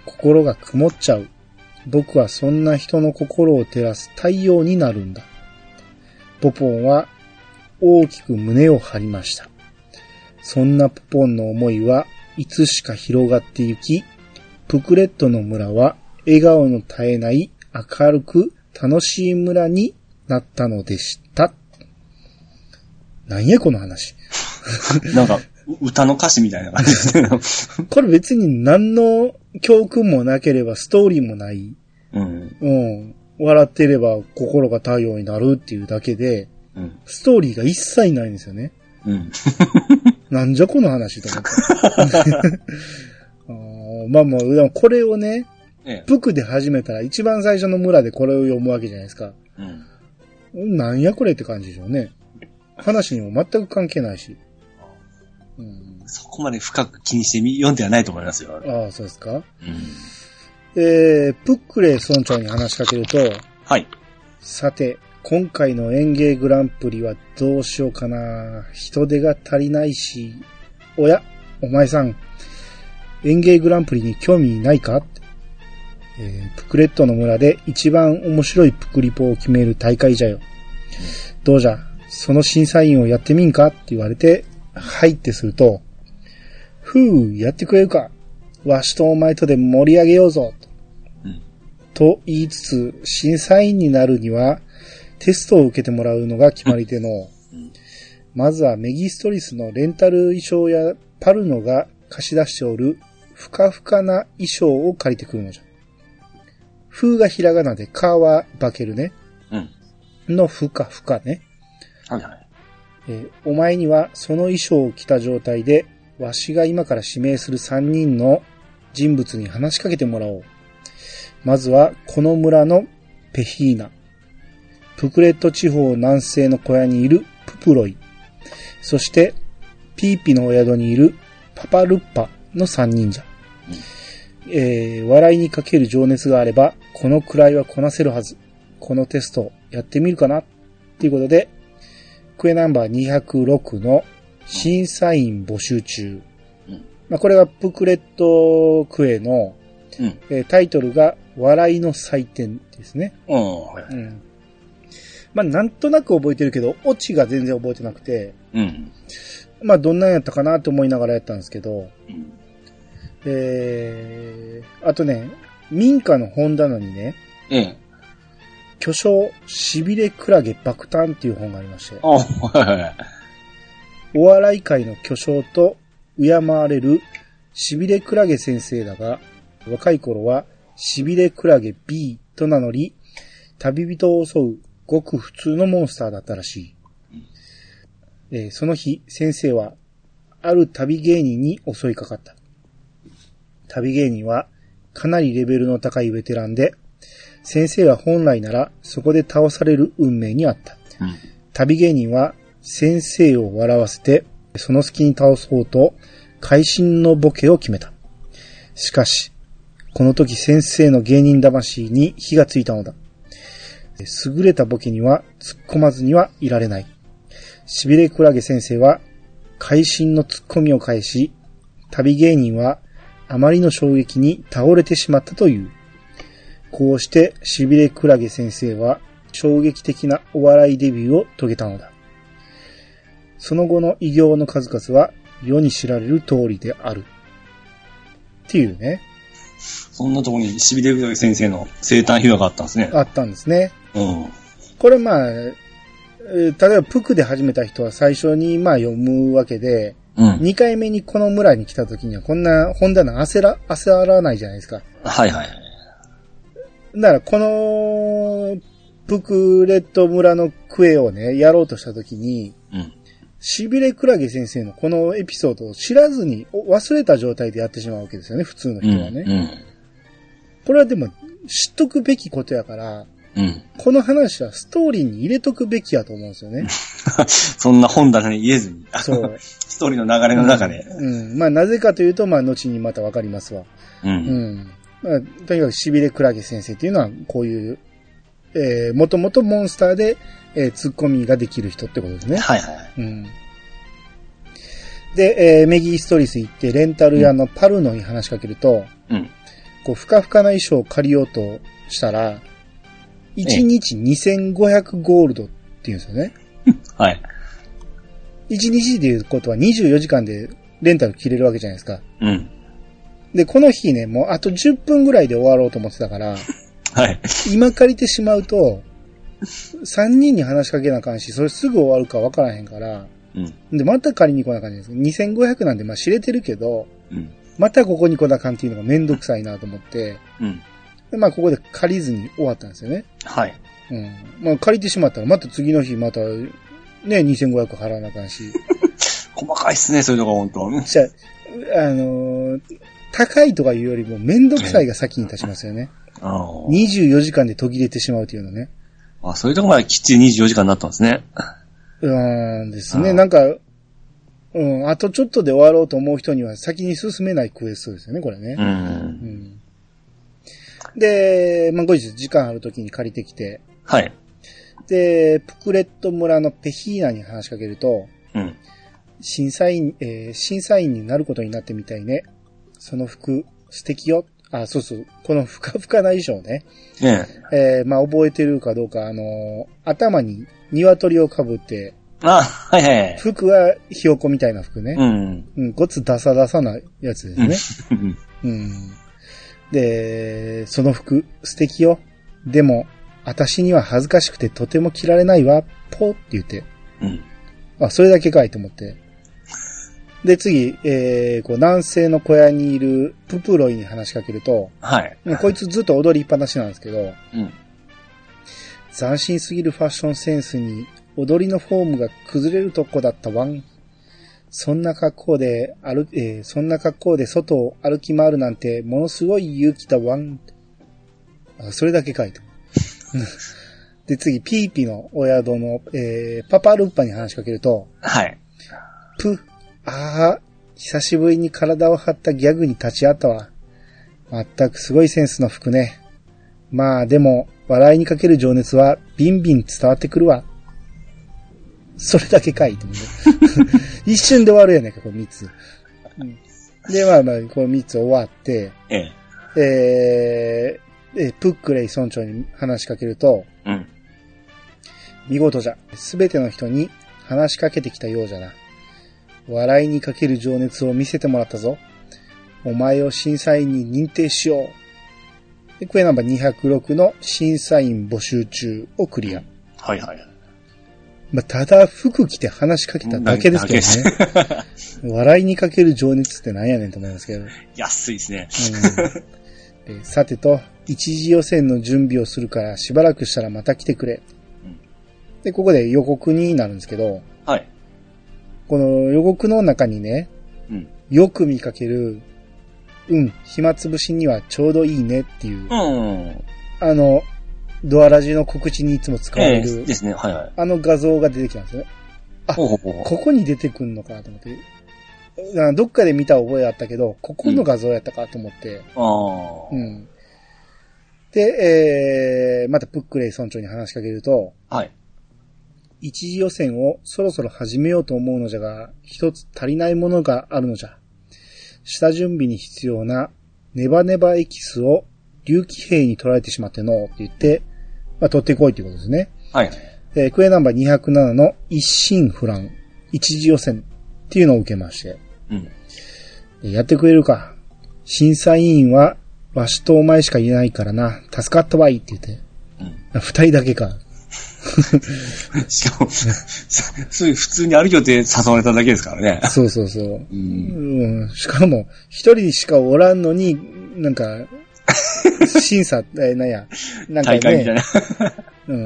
S1: 心が曇っちゃう。僕はそんな人の心を照らす太陽になるんだ。ポポンは大きく胸を張りました。そんなポポンの思いはいつしか広がってゆき、プクレットの村は笑顔の絶えない明るく楽しい村になったのでした。なんやこの話。
S2: なんか歌の歌詞みたいな感じですね。
S1: これ別に何の教訓もなければストーリーもない。
S2: うん。
S1: うん。笑っていれば心が太陽になるっていうだけで、うん、ストーリーが一切ないんですよね。
S2: うん。
S1: なんじゃこの話と思った。あまあまあ、でもこれをね、ええ、プクで始めたら一番最初の村でこれを読むわけじゃないですか。うん。なんやこれって感じでしょうね。話にも全く関係ないし。
S2: うん、そこまで深く気にして読んではないと思いますよ。
S1: ああ、そうですか。うん、えー、プックレイ村長に話しかけると、
S2: はい。
S1: さて、今回の園芸グランプリはどうしようかな。人手が足りないし。おや、お前さん、園芸グランプリに興味ないか、えー、プクレットの村で一番面白いプクリポを決める大会じゃよ。うん、どうじゃ、その審査員をやってみんかって言われて、はいってすると、ふう、やってくれるか。わしとお前とで盛り上げようぞ。うん、と言いつつ、審査員になるには、テストを受けてもらうのが決まりでの、うん、まずはメギストリスのレンタル衣装やパルノが貸し出しておるふかふかな衣装を借りてくるのじゃ。風がひらがなで、かは化けるね。うん。のふかふかね。
S2: はいはい。
S1: えー、お前にはその衣装を着た状態で、わしが今から指名する三人の人物に話しかけてもらおう。まずは、この村のペヒーナ。プクレット地方南西の小屋にいるププロイ。そして、ピーピのお宿にいるパパルッパの三人じゃ。うん、えー、笑いにかける情熱があれば、このくらいはこなせるはず。このテストやってみるかなっていうことで、クエナンバーにひゃくろくの審査員募集中。うん、まあ、これはプクレットクエの、うんえー、タイトルが笑いの祭典ですね。うん、まあ、なんとなく覚えてるけど、オチが全然覚えてなくて、うん、まあ、どんなんやったかなと思いながらやったんですけど、うん、えー、あとね、民家の本棚にね、うん、巨匠、しびれクラゲ爆誕っていう本がありまして、お笑い界の巨匠と敬われるしびれクラゲ先生だが、若い頃はしびれクラゲ B と名乗り、旅人を襲うごく普通のモンスターだったらしい。うんえー、その日、先生はある旅芸人に襲いかかった。旅芸人はかなりレベルの高いベテランで、先生は本来ならそこで倒される運命にあった。うん、旅芸人は先生を笑わせて、その隙に倒そうと会心のボケを決めた。しかし、この時先生の芸人魂に火がついたのだ。優れたボケには突っ込まずにはいられない。しびれクラゲ先生は会心の突っ込みを返し、旅芸人はあまりの衝撃に倒れてしまったという。こうしてしびれクラゲ先生は衝撃的なお笑いデビューを遂げたのだ。その後の偉業の数々は世に知られる通りである。っていうね。
S2: そんなところにしびれクラゲ先生の生誕秘話があったんですね。
S1: あったんですね。
S2: うん。
S1: これまあ、例えばプクで始めた人は最初にまあ読むわけで、うん、にかいめにこの村に来た時にはこんな本棚焦ら、焦らないじゃないですか。
S2: はいはい。
S1: だからこのプクレット村のクエをね、やろうとした時に、うん、しびれクラゲ先生のこのエピソードを知らずに忘れた状態でやってしまうわけですよね、普通の人はね。うんうん、これはでも知っとくべきことやから、うん、この話はストーリーに入れとくべきやと思うんですよね。
S2: そんな本棚に言えずに。そう。ストーリーの流れの中で。
S1: うん。うん、まあなぜかというと、まあ後にまたわかりますわ。うん。うんまあ、とにかくしびれクラゲ先生っていうのはこういう、えー、もともとモンスターで、えー、ツッコミができる人ってことですね。
S2: はいはい。
S1: うん。で、えー、メギーストリス行ってレンタル屋のパルノに話しかけると、うん。 こう、ふかふかな衣装を借りようとしたら、いちにちにせんごひゃくゴールドって言うんですよね。
S2: はい。
S1: いちにちでいうことはにじゅうよじかんでレンタル切れるわけじゃないですか。
S2: うん。
S1: で、この日ね、もうあとじゅっぷんぐらいで終わろうと思ってたから、
S2: はい。
S1: 今借りてしまうと、さんにんに話しかけなあかんし、それすぐ終わるか分からへんから、うん。で、また借りに来なあかんじゃないですか。にせんごひゃくなんでまあ知れてるけど、うん。またここに来なあかんっていうのがめんどくさいなと思って、うん。で、まあここで借りずに終わったんですよね。
S2: はい。
S1: うん。まあ借りてしまったら、また次の日また、ね、にせんごひゃく払わなあかんし。
S2: 細かいっすね、そういうのが本当。
S1: じゃあ、あのー、高いとかいうよりもめんどくさいが先に立ちますよね。にじゅうよじかんで途切れてしまうというのね。
S2: あ、そういうとこまできっちりにじゅうよじかんになったんですね。
S1: うーんですね。なんか、うん、あとちょっとで終わろうと思う人には先に進めないクエストですよね、これね。うん、うん。で、まあ、後日時間ある時に借りてきて。
S2: はい。
S1: で、プクレット村のペヒーナに話しかけると、うん。審査員、えー、審査員になることになってみたいね。その服、素敵よ。あ、そうそう。このふかふかな衣装ね。ねえ。えー、まあ、覚えてるかどうか、あのー、頭に鶏をかぶって、
S2: あ、はいはい。
S1: 服はひよこみたいな服ね。うん。うん、ごつダサダサなやつですね。うん。で、その服、素敵よ。でも、私には恥ずかしくてとても着られないわ。ポーって言って。うん。あ、それだけかいと思って。で、次、えー、こう、南西の小屋にいるププロイに話しかけると、はい。こいつずっと踊りっぱなしなんですけど、うん。斬新すぎるファッションセンスに、踊りのフォームが崩れるとこだったわん。そんな格好で歩、えー、そんな格好で外を歩き回るなんて、ものすごい勇気だわん。あ、それだけかいと。で、次、ピーピのお宿の、えー、パパルッパに話しかけると、はい。プ、ああ、久しぶりに体を張ったギャグに立ち会ったわ。まったくすごいセンスの服ね。まあでも、笑いにかける情熱はビンビン伝わってくるわ。それだけかいと思う。一瞬で終わるやないか、この三つ。うん、で、まあまあ、この三つ終わって、えええー、えー、プックレイ村長に話しかけると、うん、見事じゃ。すべての人に話しかけてきたようじゃな。笑いにかける情熱を見せてもらったぞ。お前を審査員に認定しよう。で、クエナンバーにひゃくろくの審査員募集中をクリア。はいはい。まあ、ただ服着て話しかけただけですけどね。笑いにかける情熱ってなんやねんと思いますけど。
S2: 安いですね。
S1: うん、でさてと、一次予選の準備をするからしばらくしたらまた来てくれ。うん、で、ここで予告になるんですけど、はい。この予告の中にね、うん、よく見かける、うん、暇つぶしにはちょうどいいねっていう、うん、あの、ドアラジの告知にいつも使われる、えー、ですね、はいはい。あの画像が出てきたんですね。あ、ほうほうほう、ここに出てくんのかと思って。どっかで見た覚えあったけど、ここの画像やったかと思って。うん。うん、で、えー、またプックレイ村長に話しかけると、はい。一次予選をそろそろ始めようと思うのじゃが、一つ足りないものがあるのじゃ。下準備に必要なネバネバエキスを竜気兵に取られてしまってのって言って、まあ、取ってこいということですね。はい。えー、クエナンバーにひゃくななの一心不乱、一次予選っていうのを受けまして。うん。やってくれるか。審査委員は、わしとお前しかいないからな。助かったわいって言って。うん。二人だけか。
S2: しかも、そういう普通に歩きよって誘われただけですからね。
S1: そうそうそう。うんうん、しかも、一人しかおらんのに、なんか、審査、え、なんや、なんかね。大会みたいな。うん。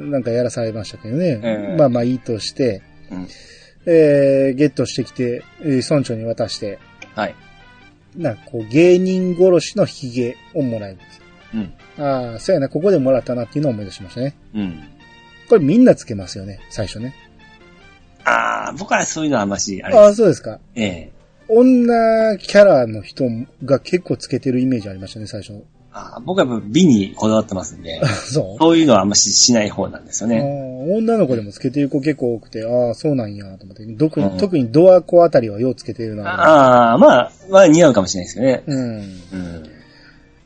S1: なんかやらされましたけどね。えー、まあまあいいとして、うん、えー、ゲットしてきて、村長に渡して、はい。なんかこう、芸人殺しのヒゲをもらえます。うん。ああ、そうやな、ここでもらったなっていうのを思い出しましたね。うん。これみんなつけますよね、最初ね。
S2: ああ、僕はそういうのはあんまし、
S1: あれ。ああ、そうですか。ええ。女キャラの人が結構つけてるイメージありましたね、最初。
S2: ああ、僕はやっぱ美にこだわってますんで。そうそういうのはあんまししない方なんですよね。
S1: あ、女の子でもつけてる子結構多くて、ああ、そうなんや、と思って。特に、うん、特にドアコあたりはようつけてるな。
S2: ああ、まあ、まあ似合うかもしれないですよね。うん。うん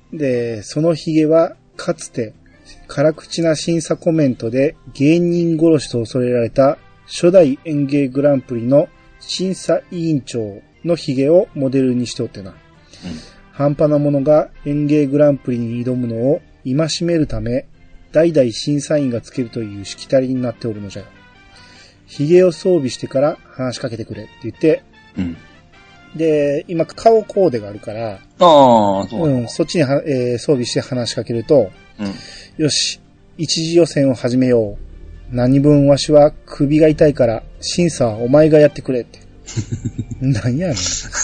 S1: で、そのヒゲはかつて辛口な審査コメントで芸人殺しと恐れられた初代演芸グランプリの審査委員長のヒゲをモデルにしておってな。うん、半端なものが演芸グランプリに挑むのを戒めるため、代々審査員がつけるというしきたりになっておるのじゃ。ヒゲを装備してから話しかけてくれって言って、うん、で、今顔コーデがあるから、ああ、そう、うん、そっちには、えー、装備して話しかけると、うん、よし、一次予選を始めよう。何分わしは首が痛いから審査はお前がやってくれって。何やねん。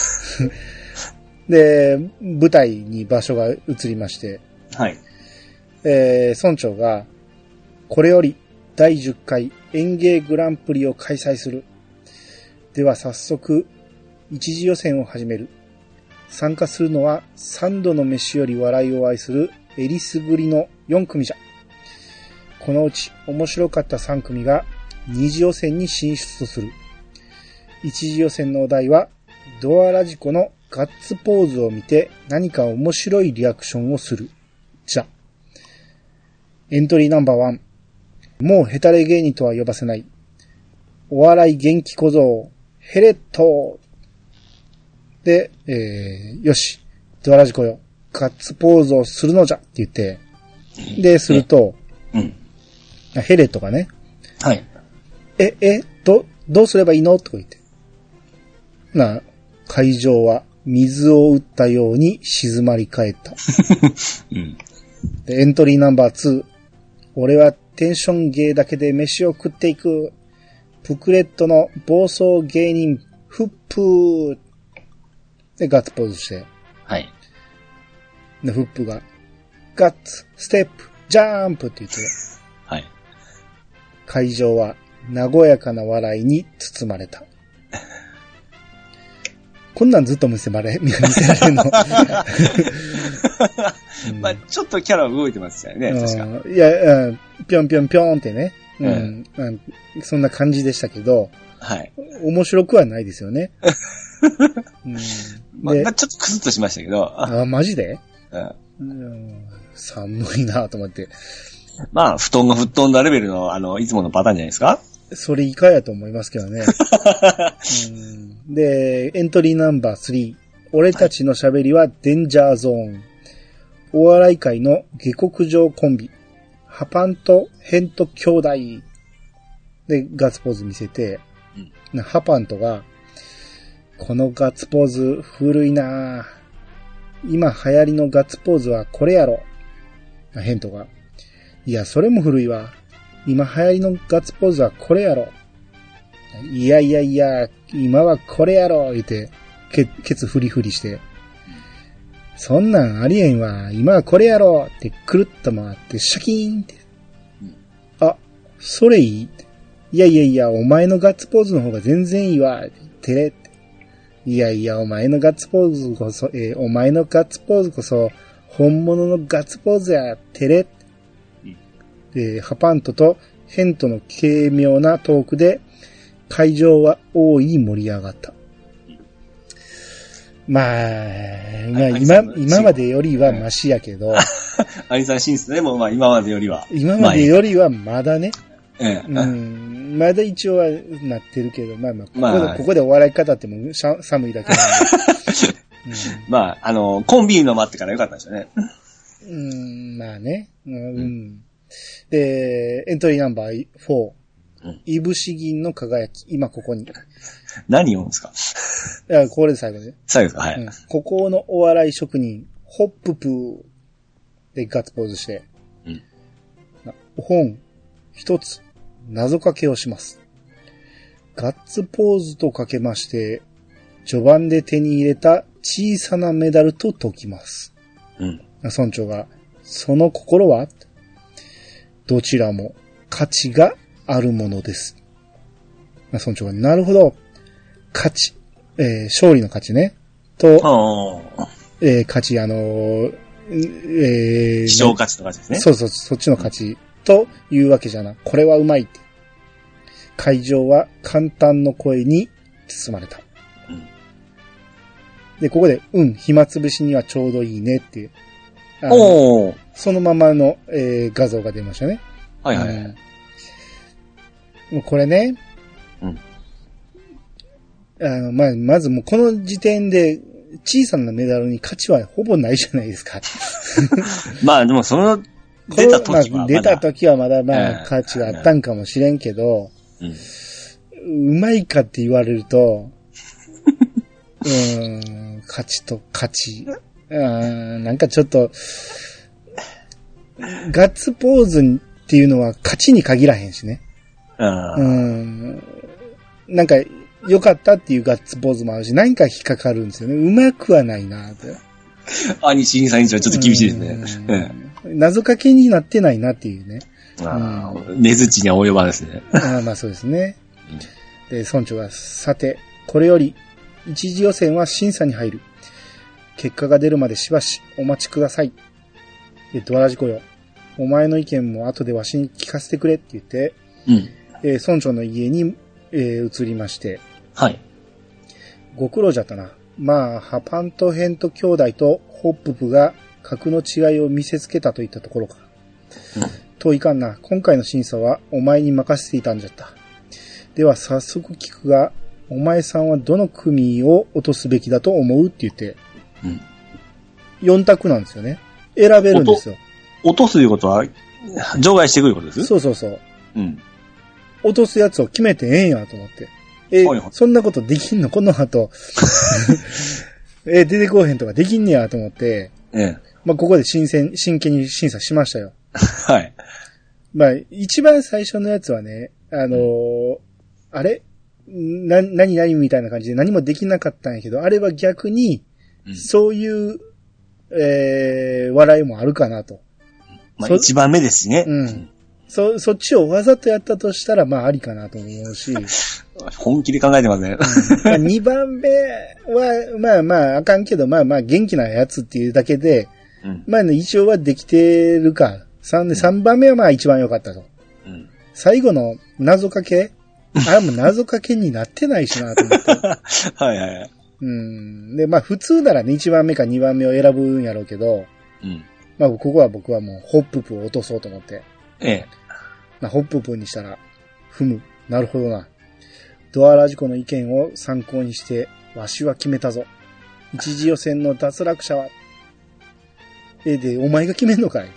S1: で、舞台に場所が移りまして、はい。えー、村長が、これよりだいじゅっかい演芸グランプリを開催する。では早速、一次予選を始める。参加するのは三度の飯より笑いを愛するえりすぐりのよんくみじゃ。このうち面白かったさんくみが二次予選に進出とする。一次予選のお題は、ドアラジコのガッツポーズを見て何か面白いリアクションをする。じゃ。エントリーナンバーワン。もうヘタレ芸人とは呼ばせない。お笑い元気小僧、ヘレットで、えー、よし、ドアラジコよ、ガッツポーズをするのじゃって言って、で、すると、うん。ヘレットがね、はい。え、え、ど、どうすればいいのとか言って。な、会場は水を打ったように静まり返った。うん、でエントリーナンバーツー。俺はテンション芸だけで飯を食っていく。プクレットの暴走芸人、フップー。で、ガッツポーズして。はい。で、フップが、ガッツ、ステップ、ジャンプって言って。はい。会場は和やかな笑いに包まれた。こんなんずっと見せられ、見せられるの、
S2: うん、まあちょっとキャラ動いてますよね、確か。
S1: いや、ぴょんぴょんぴょんってね、うん、うん、そんな感じでしたけど、はい。面白くはないですよね。
S2: うん、まあ、ちょっとクスッとしましたけど。
S1: あ、マジで、うんうん、寒いなと思って。
S2: まあ、布団が吹っ飛んだレベルの、あの、いつものパターンじゃないですか？
S1: それ以下やと思いますけどね。うん、で、エントリーナンバースリー。俺たちの喋りはデンジャーゾーン。お笑い界の下克上コンビ。ハパンとヘント兄弟。で、ガッツポーズ見せて、うん、ハパントが、このガッツポーズ古いなぁ。今流行りのガッツポーズはこれやろ。ヘントが、いや、それも古いわ。今流行りのガッツポーズはこれやろ。いやいやいや、今はこれやろ。言って、ケ、ケツフリフリして。そんなんありえんわ。今はこれやろ。ってくるっと回ってシャキーンって。あ、それいい？いやいやいや、お前のガッツポーズの方が全然いいわ。てれって。いやいや、お前のガッツポーズこそ、えー、お前のガッツポーズこそ、本物のガッツポーズや。てれって。で、ハパントとヘントの軽妙なトークで会場は大いに盛り上がった。まあ、まあ、今、今までよりはマシやけど。
S2: アニさん進出でもまあ今までよりは。
S1: 今までよりはまだね。ええ、うん、まだ一応はなってるけど、まあまあ、ここで、まあ、ここでお笑い方っても寒いだけなんで。
S2: うん、まあ、あの、コンビニの待ってからよかったですよね。
S1: うん、まあね。うん、うんで、エントリーナンバーフォー。うん、いぶし銀の輝き。今ここに。
S2: 何読むんですか？
S1: いや、これで最後ね。
S2: 最後ですか？はい、うん。
S1: ここのお笑い職人、ホッププー。で、ガッツポーズして。うん。本、一つ、謎かけをします。ガッツポーズとかけまして、序盤で手に入れた小さなメダルと解きます。うん。村長が、その心は？どちらも価値があるものです。村長が、なるほど。価値。えー、勝利の価値ね。と、えー、価値、あのー、えー、
S2: 希少価値の価値ですね。
S1: そうそう、そっちの価値。というわけじゃな。これはうまいって。会場は簡単の声に包まれた。うん、で、ここで、うん、暇つぶしにはちょうどいいねって。
S2: おー。
S1: そのままの、えー、画像が出ましたね。
S2: はいはい。うん、
S1: もうこれね。うん。あの、まあ、まずもうこの時点で、小さなメダルに価値はほぼないじゃないですか。
S2: まあでもその、出た時はまだ、まあ、
S1: 出た時はまだまあ価値があったんかもしれんけど、うん、うまいかって言われると、うーん、価値と価値。うーん、なんかちょっと、ガッツポーズっていうのは勝ちに限らへんしね。うん、なんか、良かったっていうガッツポーズもあるし、何か引っかかるんですよね。うまくはないなって。
S2: 兄審査委員長はちょっと厳しいですね。
S1: 謎かけになってないなっていうね。
S2: あうん、根づちには及ばですね。
S1: あまあそうですね。で、村長が、さて、これより、一次予選は審査に入る。結果が出るまでしばしお待ちください。で、ドアラジコよ。お前の意見も後でわしに聞かせてくれって言って、うんえー、村長の家に、えー、移りまして、
S2: はい。
S1: ご苦労じゃったな。まあ、ハパントヘント兄弟とホッププが格の違いを見せつけたといったところか。うん、といかんな。今回の審査はお前に任せていたんじゃった。では早速聞くが、お前さんはどの組を落とすべきだと思うって言って、うん、よん択なんですよね。選べるんですよ。
S2: 落とすということは、除外してくることです
S1: そうそうそう。うん。落とすやつを決めてええんやと思って。え、はいはい、そんなことできんのこの後。え、出てこうへんとかできんねやと思って。ええ。まあ、ここで真剣、真剣に審査しましたよ。
S2: はい。
S1: まあ、一番最初のやつはね、あのー、あれな、なになにみたいな感じで何もできなかったんやけど、あれは逆に、そういう、うん、えー、笑いもあるかなと。
S2: まあ、一番目ですしね。
S1: うん。そ、そっちをわざとやったとしたら、まあ、ありかなと思うし。
S2: 本気で考えてますね。
S1: うんまあ、にばんめは、まあまあ、あかんけど、まあまあ、元気なやつっていうだけで、うん、まあ、ね、一応はできてるか。さんで、さんばんめはまあ一番良かったと。うん、最後の謎かけあれも謎かけになってないしなと思って。
S2: はいはいはい。
S1: うん。で、まあ普通ならね、いちばんめかにばんめを選ぶんやろうけど、うん。まあここは僕はもうホッププを落とそうと思って。
S2: ええ。
S1: まあホッププにしたら、ふむ。なるほどな。ドアラジコの意見を参考にして、わしは決めたぞ。一次予選の脱落者は、え、で、お前が決めんのかい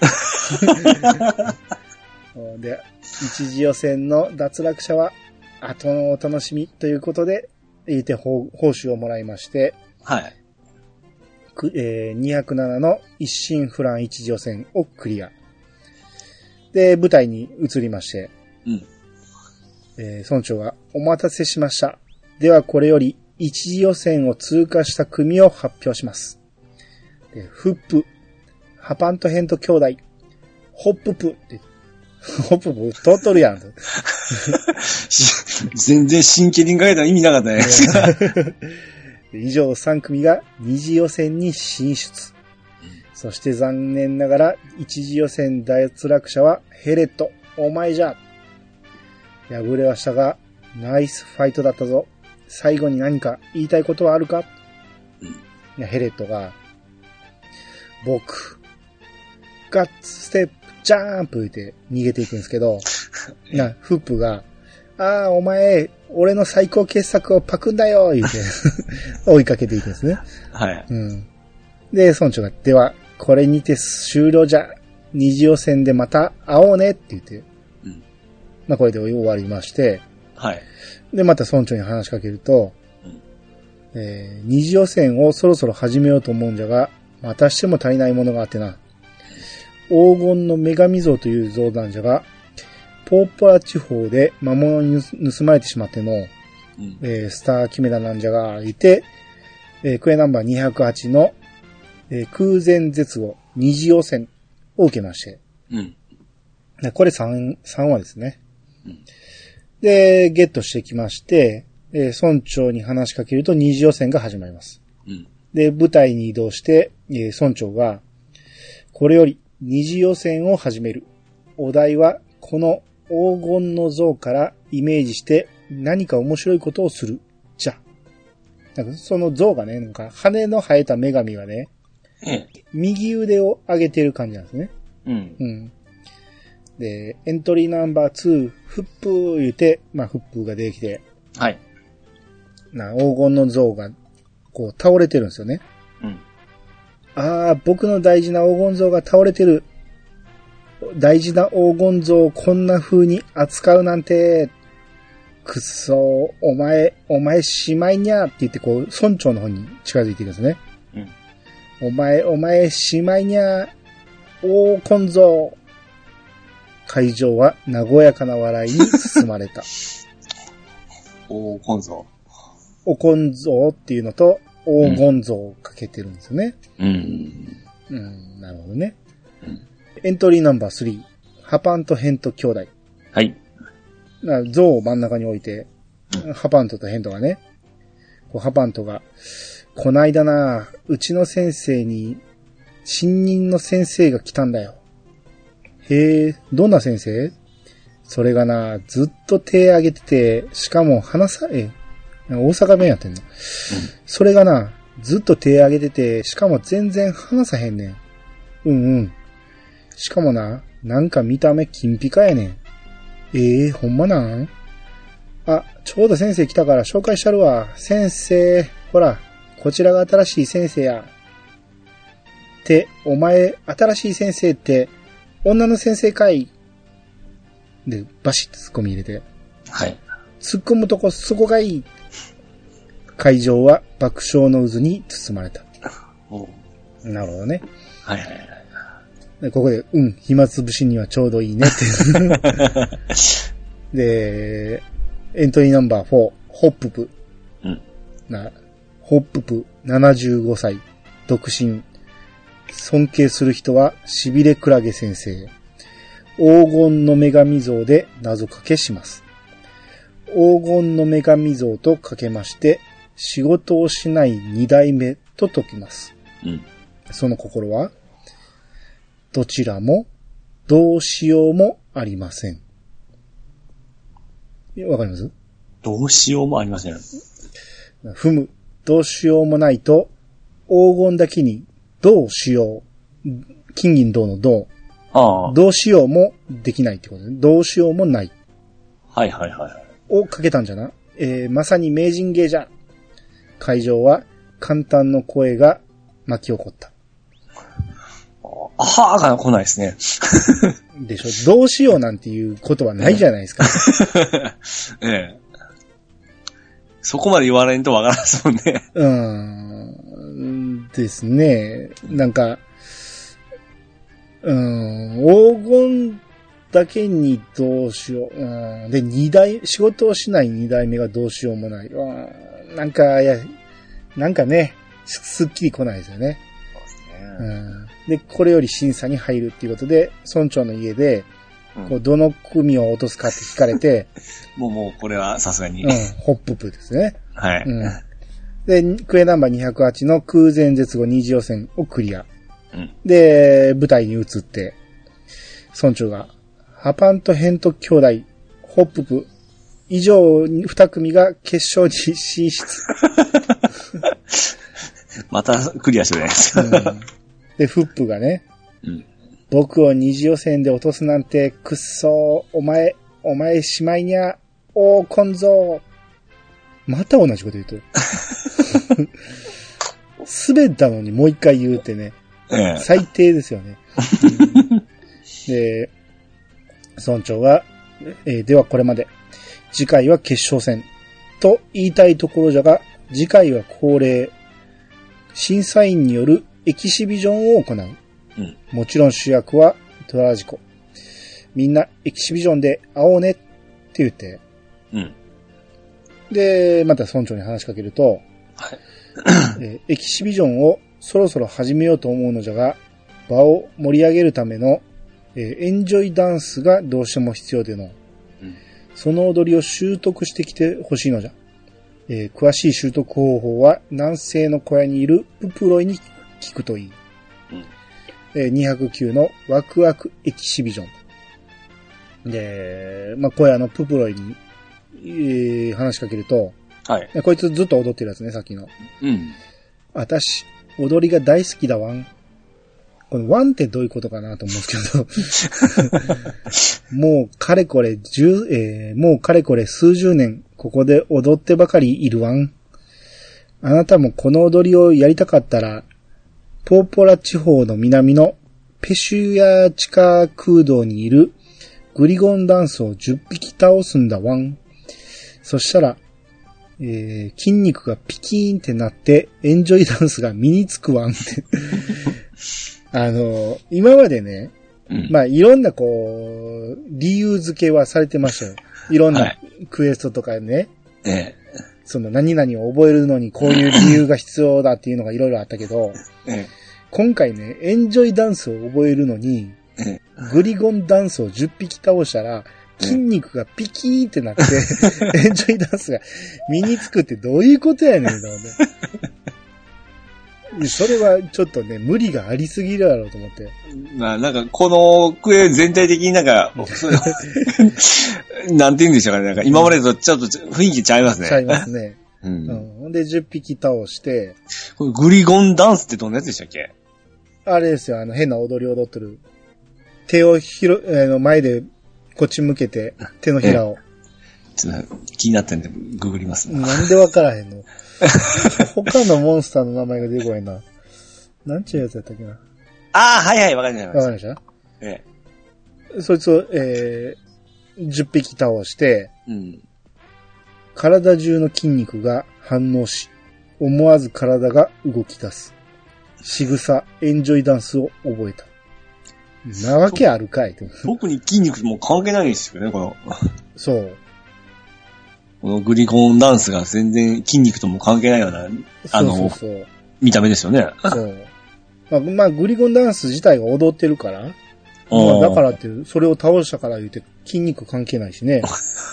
S1: で、一次予選の脱落者は、後のお楽しみということで、言って報酬をもらいまして、
S2: はい。
S1: えー、にひゃくななの一心不乱一次予選をクリア。で、舞台に移りまして、うん。えー、村長が、お待たせしました。ではこれより、一次予選を通過した組を発表します。でフップ、ハパントヘント兄弟、ホッププって、ホッププ通っとるやん。
S2: 全然真剣に考えたら意味なかったね。
S1: 以上さん組が二次予選に進出。そして残念ながら一次予選脱落者はヘレット、お前じゃ。敗れはしたが、ナイスファイトだったぞ。最後に何か言いたいことはあるか、うん、ヘレットが、僕、ガッツステップ、ジャンプって逃げていくんですけど、なフップが、ああ、お前、俺の最高傑作をパクんだよ言うて、追いかけていくんですね。
S2: はい。
S1: うん。で、村長が、では、これにて終了じゃ。二次予選でまた会おうねって言って、うん、まあこれで終わりまして、
S2: はい。
S1: で、また村長に話しかけると、うん、えー、二次予選をそろそろ始めようと思うんじゃが、またしても足りないものがあってな。黄金の女神像という像なんじゃが、ポーポラ地方で魔物に盗まれてしまっての、うん、えー、スターキメラなんじゃがいて、えー、クエナンバーにひゃくはちの、えー、空前絶後二次予選を受けまして。うん、これ 3, 3話ですね。うん、で、ゲットしてきまして、えー、村長に話しかけると二次予選が始まります。うん、で、舞台に移動して、えー、村長が、これより二次予選を始める。お題は、この黄金の像からイメージして何か面白いことをする。じゃ。なんかその像がね、なんか羽の生えた女神がね、
S2: ええ、
S1: 右腕を上げてる感じなんですね。
S2: うん。
S1: うん。で、エントリーナンバーツー、フップー言うて、まあ、フップーが出てきて、
S2: はい。
S1: な、黄金の像が、こう、倒れてるんですよね。
S2: うん。
S1: ああ、僕の大事な黄金像が倒れてる。大事な黄金像をこんな風に扱うなんて、くっそー、お前、お前しまいにゃーって言って、こう、村長の方に近づいていくんですね。うん。お前、お前しまいにゃー、黄金像。会場は和やかな笑いに包まれた。
S2: 黄金像。
S1: お金像っていうのと黄金像をかけてるんですよね。
S2: うん。
S1: うん、なるほどね。うん、エントリーナンバースリー、ハパンとヘント兄弟。
S2: はい。
S1: な像を真ん中に置いて、うん、ハパントとヘントがね、こうハパントが、こないだな、うちの先生に、新任の先生が来たんだよ。へえ、どんな先生？それがな、ずっと手挙げてて、しかも話さ、え、大阪弁やってんの、うん、それがな、ずっと手挙げてて、しかも全然話さへんねん。うんうん。しかもな、なんか見た目金ピカやねん。ええー、ほんまなん？あ、ちょうど先生来たから紹介したるわ。先生、ほら、こちらが新しい先生や。って、お前、新しい先生って、女の先生かい。で、バシッと突っ込み入れて。
S2: はい。
S1: 突っ込むとこそこがいい。会場は爆笑の渦に包まれた。
S2: お
S1: なるほどね。
S2: はいはいはい。
S1: でここで、うん、暇つぶしにはちょうどいいねって。で、エントリーナンバーフォー、ホッププ。
S2: うん。
S1: な、ホッププ、ななじゅうごさい、独身。尊敬する人は、しびれクラゲ先生。黄金の女神像で謎かけします。黄金の女神像とかけまして、仕事をしない二代目と解きます。
S2: うん。
S1: その心は、どちらも、どうしようもありません。わかります？
S2: どうしようもありません。
S1: ふむ、どうしようもないと、黄金だけに、どうしよう。金銀銅の銅。
S2: ああ。
S1: どうしようもできないってことね。どうしようもない。
S2: はいはいはい。
S1: をかけたんじゃな。えー、まさに名人芸じゃ。会場は簡単の声が巻き起こった。
S2: あはーが来ないですね。
S1: でしょ。どうしようなんていうことはないじゃないですか。
S2: ええ。そこまで言われんとわからんですもんね。
S1: うーん。ですね。なんか、うーん、黄金だけにどうしよう。うん、で、二代、仕事をしない二代目がどうしようもない。うん、なんか、いや、なんかね、すっきり来ないですよね。
S2: そうですね。
S1: うん、で、これより審査に入るっていうことで、村長の家で、こうどの組を落とすかって聞かれて、
S2: うん、もうもうこれはさすがに。
S1: うん、ホッププですね。
S2: はい。
S1: うん、で、クエナンバーにひゃくはちの空前絶後二次予選をクリア。
S2: うん、
S1: で、舞台に移って、村長が、ハパンとヘント兄弟、ホッププ、以上二組が決勝に進出。
S2: またクリアしてるね、
S1: うん。で、フップがね、
S2: うん、
S1: 僕を二次予選で落とすなんてくっそー、お前、お前しまいにゃ、おー、こんぞー。また同じこと言うと。滑ったのにもう一回言うってね、
S2: ええ、
S1: 最低ですよね。で、村長が、えー、ではこれまで、次回は決勝戦と言いたいところじゃが、次回は恒例、審査員によるエキシビジョンを行う。
S2: うん、
S1: もちろん主役はトラジコ。みんなエキシビジョンで会おうねって言って、
S2: うん、
S1: で、また村長に話しかけると、
S2: はい
S1: えー、エキシビジョンをそろそろ始めようと思うのじゃが、場を盛り上げるための、えー、エンジョイダンスがどうしても必要での、うん、その踊りを習得してきてほしいのじゃ。えー、詳しい習得方法は南西の小屋にいるププロイに聞くといい。うんえー、にひゃくきゅうのワクワクエキシビジョン。で、まあ、小屋のププロイに、えー、話しかけると、
S2: はい。
S1: こいつずっと踊ってるやつね、さっきの。
S2: うん。
S1: あたし、 踊りが大好きだわん。このワンってどういうことかなと思うんですけど。もうかれこれ十、えー、もうかれこれ数十年、ここで踊ってばかりいるわん。あなたもこの踊りをやりたかったら、ポーポラ地方の南のペシュヤ地下空洞にいるグリゴンダンスをじゅっぴき倒すんだわん。そしたら、えー、筋肉がピキーンってなってエンジョイダンスが身につくわんって。あの、今までね、うん、まあいろんなこう、理由付けはされてましたよ。いろんなクエストとかね。はい、その何々を覚えるのにこういう理由が必要だっていうのがいろいろあったけど、ええ、今回ね、エンジョイダンスを覚えるのに、ええ、グリゴンダンスをじゅっぴき倒したら、筋肉がピキーってなって、エンジョイダンスが身につくってどういうことやねんだろうね。それはちょっとね、無理がありすぎるだろうと思って。
S2: まあなんかこのクエ全体的になんか、それなんて言うんでしょうかね。なんか今までとちょっと雰囲気ちゃいますね。
S1: ちゃいますね。うん。うん、で、じゅっぴき倒して、
S2: これグリゴンダンスってどんなやつでしたっけ？
S1: あれですよ、あの変な踊り踊ってる。手をひろ、あの前でこっち向けて、手のひらを。
S2: ちょっと気になってんで、ググります、
S1: ね。なんでわからへんの他のモンスターの名前が出てこないな。なんちゅうやつやったっけな。
S2: ああ、はいはい、わかりました。
S1: わかりましたええ。そいつを、えー、じゅっぴき倒して、うん、体中の筋肉が反応し、思わず体が動き出す。仕草、エンジョイダンスを覚えた。なわけあるかいって。
S2: 特に筋肉も関係ないんですよね、この。
S1: そう。
S2: このグリゴンダンスが全然筋肉とも関係ないような、あの、そうそうそう見た目ですよね。
S1: そう。まあ、まあ、グリゴンダンス自体が踊ってるから、まあ、だからって、それを倒したから言って筋肉関係ないしね。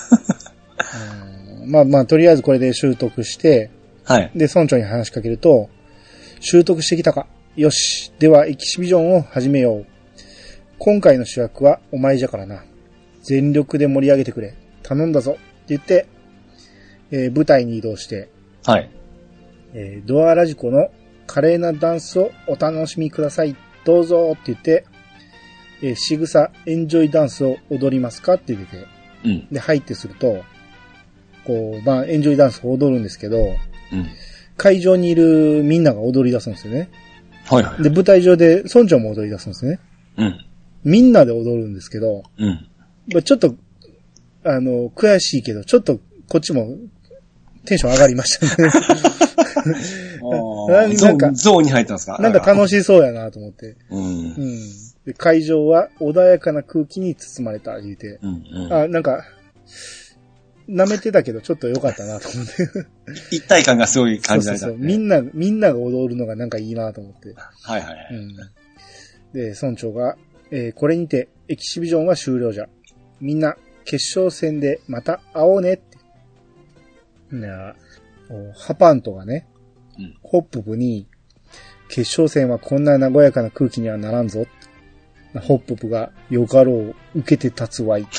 S1: まあまあ、とりあえずこれで習得して、はい。で、村長に話しかけると、習得してきたか。よし。では、エキシビジョンを始めよう。今回の主役はお前じゃからな。全力で盛り上げてくれ。頼んだぞ。って言って、えー、舞台に移動して、はい。えー、ドアラジコの華麗なダンスをお楽しみください。どうぞって言って、えー、仕草、エンジョイダンスを踊りますかって言って、うん。で、入ってすると、こう、まあ、エンジョイダンスを踊るんですけど、うん。会場にいるみんなが踊り出すんですよね。はいはい。で、舞台上で村長も踊り出すんですね。うん。みんなで踊るんですけど、うん。ちょっと、あの、悔しいけど、ちょっとこっちもテンション上がりましたね。
S2: なんか、ゾーンに入ったんですか？
S1: なんか楽しそうやなと思って。うん。うん。で、会場は穏やかな空気に包まれた、言うて。うんうん、あ、なんか、舐めてたけどちょっと良かったなと思って。
S2: 一体感がすごい感じられた、ね。
S1: そうそうそう。みんな、みんなが踊るのがなんかいいなと思って。
S2: はいはいはい。うん、
S1: で、村長が、えー、これにてエキシビジョンは終了じゃ。みんな、決勝戦でまた会おうねって。ね、ハパントがね、うん、ホッププに、決勝戦はこんな和やかな空気にはならんぞ。ホッププが、よかろう、受けて立つわいって。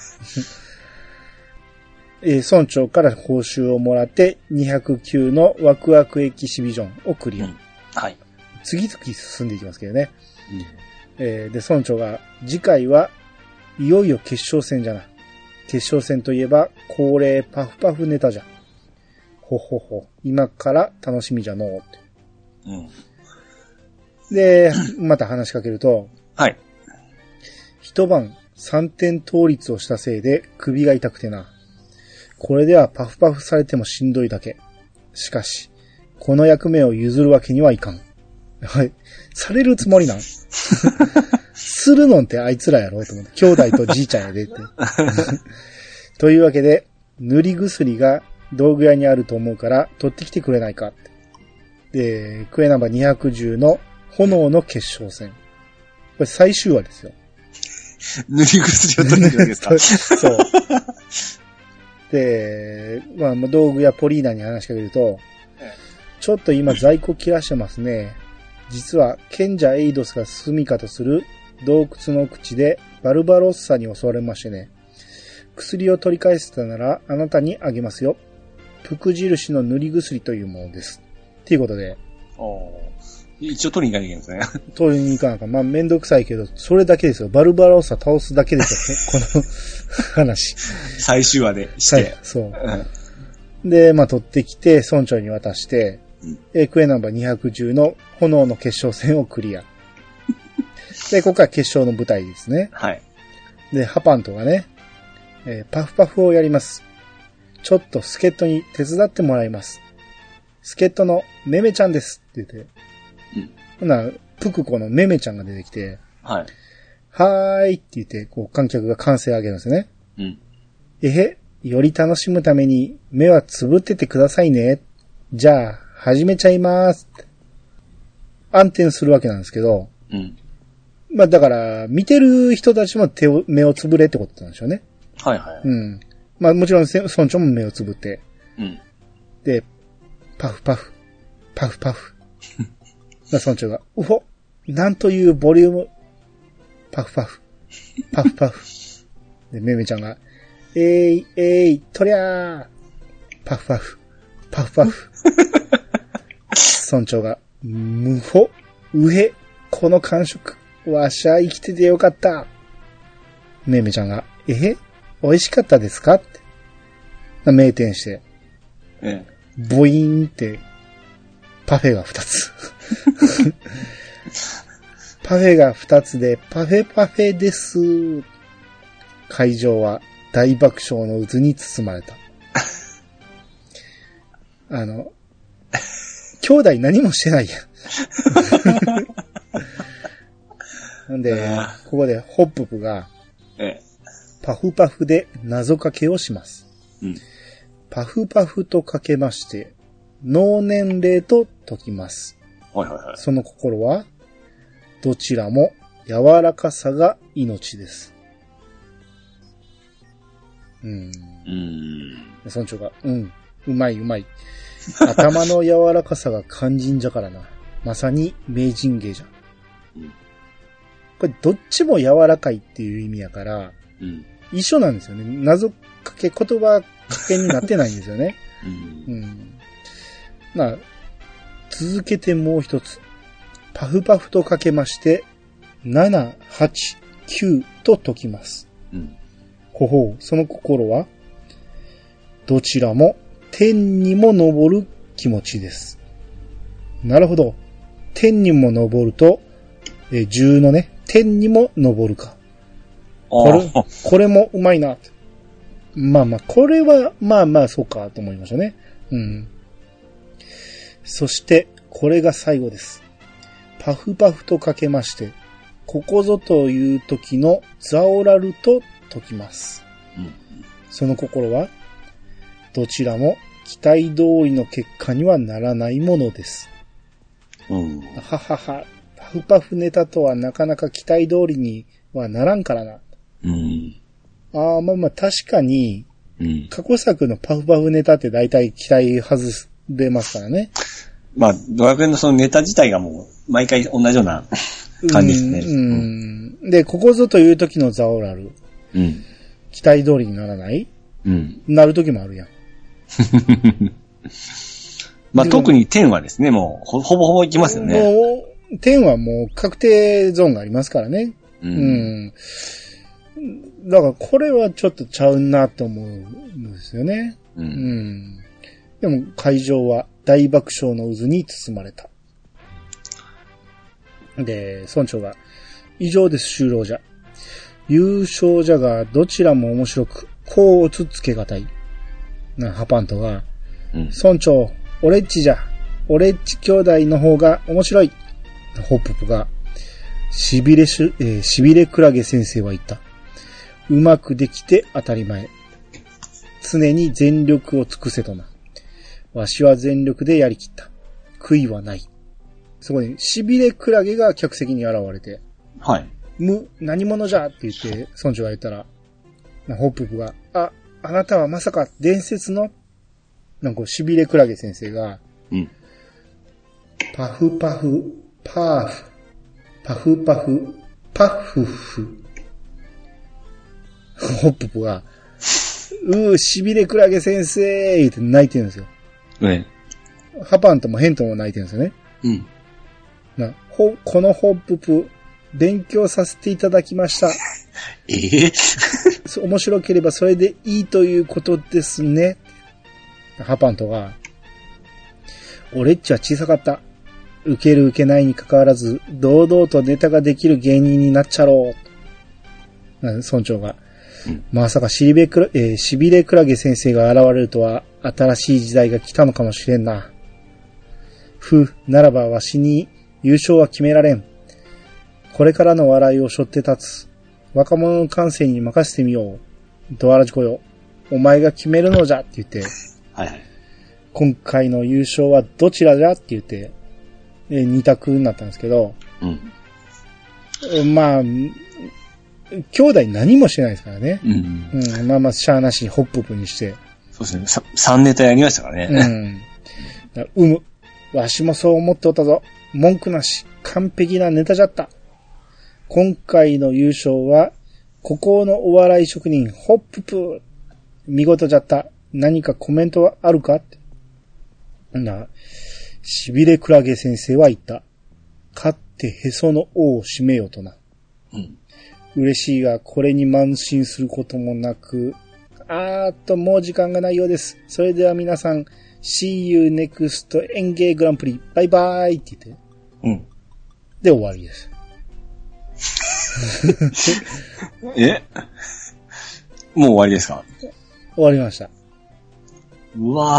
S1: えー、村長から報酬をもらって、にひゃくきゅうのワクワクエキシビジョンをクリア。うん、はい。次々進んでいきますけどね。うん、えー、で、村長が、次回はいよいよ決勝戦じゃな。決勝戦といえば、恒例パフパフネタじゃ。ほほほ。今から楽しみじゃのうって。うん。で、また話しかけると、はい。一晩三点倒立をしたせいで首が痛くてな。これではパフパフされてもしんどいだけ。しかし、この役目を譲るわけにはいかん。はい。されるつもりなんするのんってあいつらやろうと思って。兄弟とじいちゃんやでって。というわけで、塗り薬が道具屋にあると思うから取ってきてくれないかって。で、クエナンバーにひゃくじゅうの炎の決勝戦。これ最終話ですよ。
S2: 塗り薬を取ってくるんですかそう。
S1: で、まあ、道具屋ポリーナに話しかけると、ちょっと今在庫切らしてますね。実は賢者エイドスが住みかとする洞窟の口でバルバロッサに襲われましてね。薬を取り返せたならあなたにあげますよ。プク印の塗り薬というものです。っていうことで。
S2: 一応取りに行かなきゃいけないんですね。
S1: 取りに行かなきゃ。まあめんどくさいけど、それだけですよ。バルバロッサ倒すだけですよ。この話。
S2: 最終話でして。はい、
S1: そう。うん、で、まあ取ってきて、村長に渡して、うん、えクエナンバーにひゃくじゅうの炎の決勝戦をクリア。で、ここから決勝の舞台ですね。
S2: はい。
S1: で、ハパントがね、えー、パフパフをやります。ちょっと助っ人に手伝ってもらいます。助っ人のめめちゃんですって言って。うん。ほな、プクコのめめちゃんが出てきて。
S2: はい。
S1: はーいって言って、こう観客が歓声を上げるんですね。
S2: うん。
S1: えへ、より楽しむために目はつぶっててくださいね。じゃあ、始めちゃいまーす。暗転するわけなんですけど。
S2: うん。
S1: まあだから、見てる人たちも手を、目をつぶれってことなんでしょうね。
S2: はいはい。
S1: うん。まあもちろん村長も目をつぶって。
S2: うん。
S1: で、パフパフ、パフパフ。村長が、うほ、なんというボリューム。パフパフ、パフパフ。で、めめちゃんが、えい、えい、とりゃー。パフパフ、パフパフ。村長が、むほ、うへ、この感触。わしゃ生きててよかった。めめちゃんが、え美味しかったですかって。名店して。
S2: ええ。
S1: ボイーンって、パフェが二つ。パフェが二つで、パフェパフェです。会場は大爆笑の渦に包まれた。あの、兄弟何もしてないやん。なんで、ここでホッププが、パフパフで謎かけをします。
S2: うん、
S1: パフパフとかけまして、脳年齢と解きます。
S2: はいはいはい、
S1: その心は、どちらも柔らかさが命です。うん。
S2: うん。
S1: 村長が、うん、うまいうまい。頭の柔らかさが肝心じゃからな。まさに名人芸じゃん。
S2: うん、
S1: これどっちも柔らかいっていう意味やから、
S2: うん、
S1: 一緒なんですよね。謎かけ、言葉かけになってないんですよね。
S2: うん
S1: うん、まあ、続けてもう一つ。パフパフとかけまして、なな、はち、きゅうと解きます。
S2: うん、
S1: ほほう、その心は、どちらも天にも昇る気持ちです。なるほど。天にも昇ると、え、じゅうのね、天にも昇るか。これ、これもうまいな。まあまあ、これは、まあまあ、そうかと思いましたね。うん。そして、これが最後です。パフパフとかけまして、ここぞという時のザオラルと解きます。
S2: うん、
S1: その心は、どちらも期待通りの結果にはならないものです。
S2: うん、
S1: ははは、パフパフネタとはなかなか期待通りにはならんからな。
S2: うん、
S1: ああ、まあまあ確かに、
S2: うん、
S1: 過去作のパフパフネタって大体期待外れますからね。
S2: まあ、ドラクエのそのネタ自体がもう、毎回同じような感じですね。
S1: うんうん、で、ここぞという時のザオラル。
S2: うん、
S1: 期待通りにならない、
S2: うん、
S1: なる時もあるやん。
S2: まあ、特に天はですね、もうほ、ほぼほぼいきますよね。
S1: もう、天はもう確定ゾーンがありますからね。
S2: うん。
S1: うん、だからこれはちょっとちゃうなと思うんですよね。
S2: うん。うん、
S1: でも会場は大爆笑の渦に包まれた。で、村長が、以上です、終了じゃ。優勝じゃが、どちらも面白く、こうつつけがたい。な、ハパントが、うん、村長、オレッチじゃ。オレッチ兄弟の方が面白い。ホッププが、しびれし、えー、しびれクラゲ先生は言った。うまくできて当たり前。常に全力を尽くせとな。わしは全力でやりきった。悔いはない。そこに、しびれクラゲが客席に現れて。
S2: はい。
S1: む、何者じゃって言って、村長が言ったら、ホッププが、あ、あなたはまさか伝説の、なんかしびれクラゲ先生が、
S2: うん。
S1: パフパフ、パーフ、パフパフ、パフフ。ホッププが、うー、しびれクラゲ先生って泣いてるんですよ。
S2: ね。
S1: ハパンともヘントも泣いてるんですよね。
S2: うん。
S1: ほ、このホッププ、勉強させていただきました。
S2: えー、
S1: 面白ければそれでいいということですね。ハパントが、俺っちは小さかった。受ける受けないに関わらず、堂々とネタができる芸人になっちゃろう。村長が。うん、まさかしびれくら、えー、しびれくらげ先生が現れるとは、新しい時代が来たのかもしれんな。ふ、ならばわしに優勝は決められん。これからの笑いを背負って立つ。若者の感性に任せてみよう。ドアラジコよ。お前が決めるのじゃって言って。
S2: はいはい。
S1: 今回の優勝はどちらじゃって言って、えー、二択になったんですけど。うん。まあ、兄弟何もしてないですからね。うん。うん、まあまあ、しゃーなしにホッププにして。
S2: そうですね。さ三ネタやりましたからね。
S1: うん。うむ。わしもそう思っておったぞ。文句なし。完璧なネタじゃった。今回の優勝は、孤高のお笑い職人、ホッププ。見事じゃった。何かコメントはあるかって。な、しびれくらげ先生は言った。勝ってへその尾を締めよとな。うん。嬉しいが、これに慢心することもなく、あーっと、もう時間がないようです。それでは皆さん、See you next 演芸グランプリ。バイバイって言って。うん。で、終わりです。
S2: えもう終わりですか？
S1: 終わりました。
S2: うわ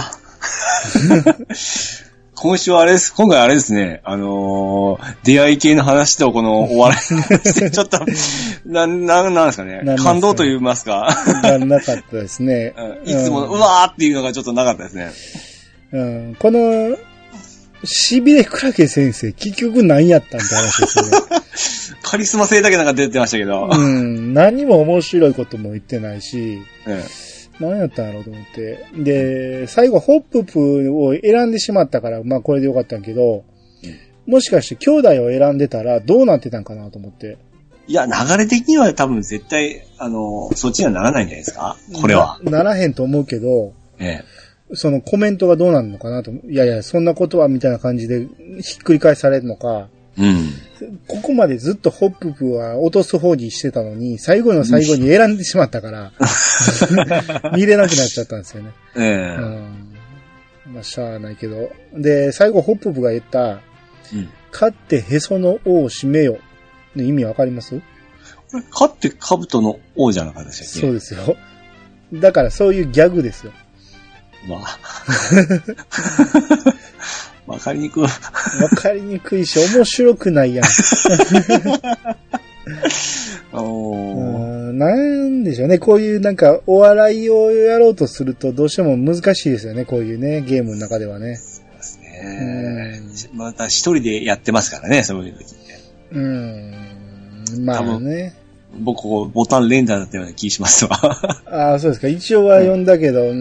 S2: 今週はあれです。今回あれですね。あのー、出会い系の話とこのお笑いの話でちょっと、な、な、なんですかね。感動と言いますか。
S1: な、なかったですね。
S2: いつもの、うん、うわーっていうのがちょっとなかったですね。
S1: うん、この、しびれくらげ先生、結局何やったんって話ですよね。
S2: カリスマ性だけなんか出てましたけど。
S1: うん、何も面白いことも言ってないし、うん、何やったんやろうと思って。で、最後ホッププを選んでしまったから、まあこれでよかったんやけど、うん、もしかして兄弟を選んでたらどうなってたんかなと思って。
S2: いや、流れ的には多分絶対、あの、そっちにはならないんじゃないですかこれは。
S1: な、ならへんと思うけど、ええ。そのコメントがどうなるのかなと。いやいや、そんなことはみたいな感じでひっくり返されるのか。うん。ここまでずっとホッププは落とす方にしてたのに、最後の最後に選んでしまったから、見れなくなっちゃったんですよね。ええー。うん。まあ、しゃあないけど。で、最後ホッププが言った、うん、勝ってへその尾を締めよ。ね、意味わかります？
S2: 勝って兜の尾じゃなかったでしたっけ？
S1: そうですよ。だからそういうギャグですよ。まあ。
S2: わかりにくい。
S1: わかりにくいし、面白くないやん。おなんでしょうね。こういうなんか、お笑いをやろうとすると、どうしても難しいですよね。こういうね、ゲームの中ではね。そうです
S2: ね。また一人でやってますからね、そういう時って。うん。まあね。僕、ここボタン連打だったような気しますわ。
S1: ああ、そうですか。一応は読んだけど、うん、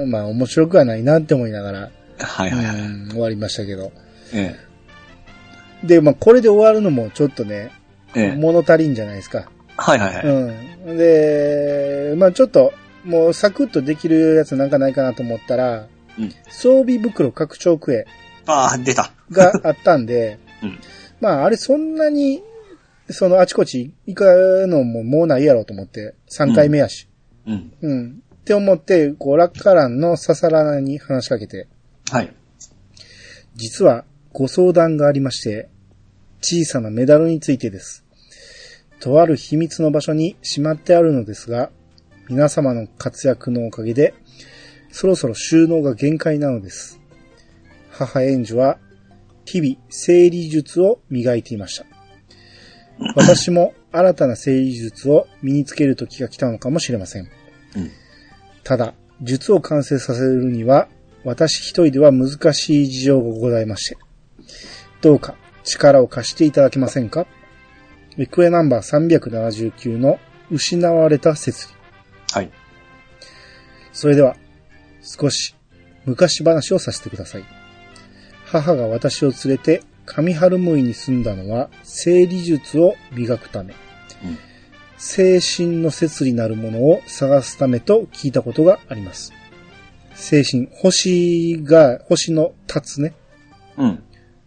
S1: まあ面白くはないなって思いながら、はいはいはい。うん、終わりましたけど。ええ。で、まあこれで終わるのもちょっとね、ええ、物足りんじゃないですか。はいはいはい。うん。で、まあちょっと、もうサクッとできるやつなんかないかなと思ったら、うん、装備袋拡張クエ。
S2: ああ、出た。
S1: があったんで、うん、まああれそんなに、そのあちこち行くのももうないやろうと思って、さんかいめやし。うん。うん。って思って、こう、ラッカランのササラナに話しかけて。はい。実は、ご相談がありまして、小さなメダルについてです。とある秘密の場所にしまってあるのですが、皆様の活躍のおかげで、そろそろ収納が限界なのです。母エンジュは、日々、整理術を磨いていました。私も新たな整理術を身につける時が来たのかもしれません。うん、ただ、術を完成させるには、私一人では難しい事情がございまして、どうか力を貸していただけませんか？リクエナンバーさんびゃくななじゅうきゅうの失われた設備。はい。それでは、少し昔話をさせてください。母が私を連れて、上春向に住んだのは整理術を磨くため、うん、精神の摂理なるものを探すためと聞いたことがあります。精神、星が、星の立つね。うん。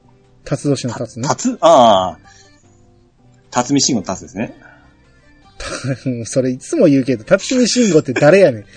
S1: 辰年の辰ね。
S2: 辰ああ。辰巳信吾の辰ですね。
S1: それいつも言うけど、辰巳信吾って誰やねん。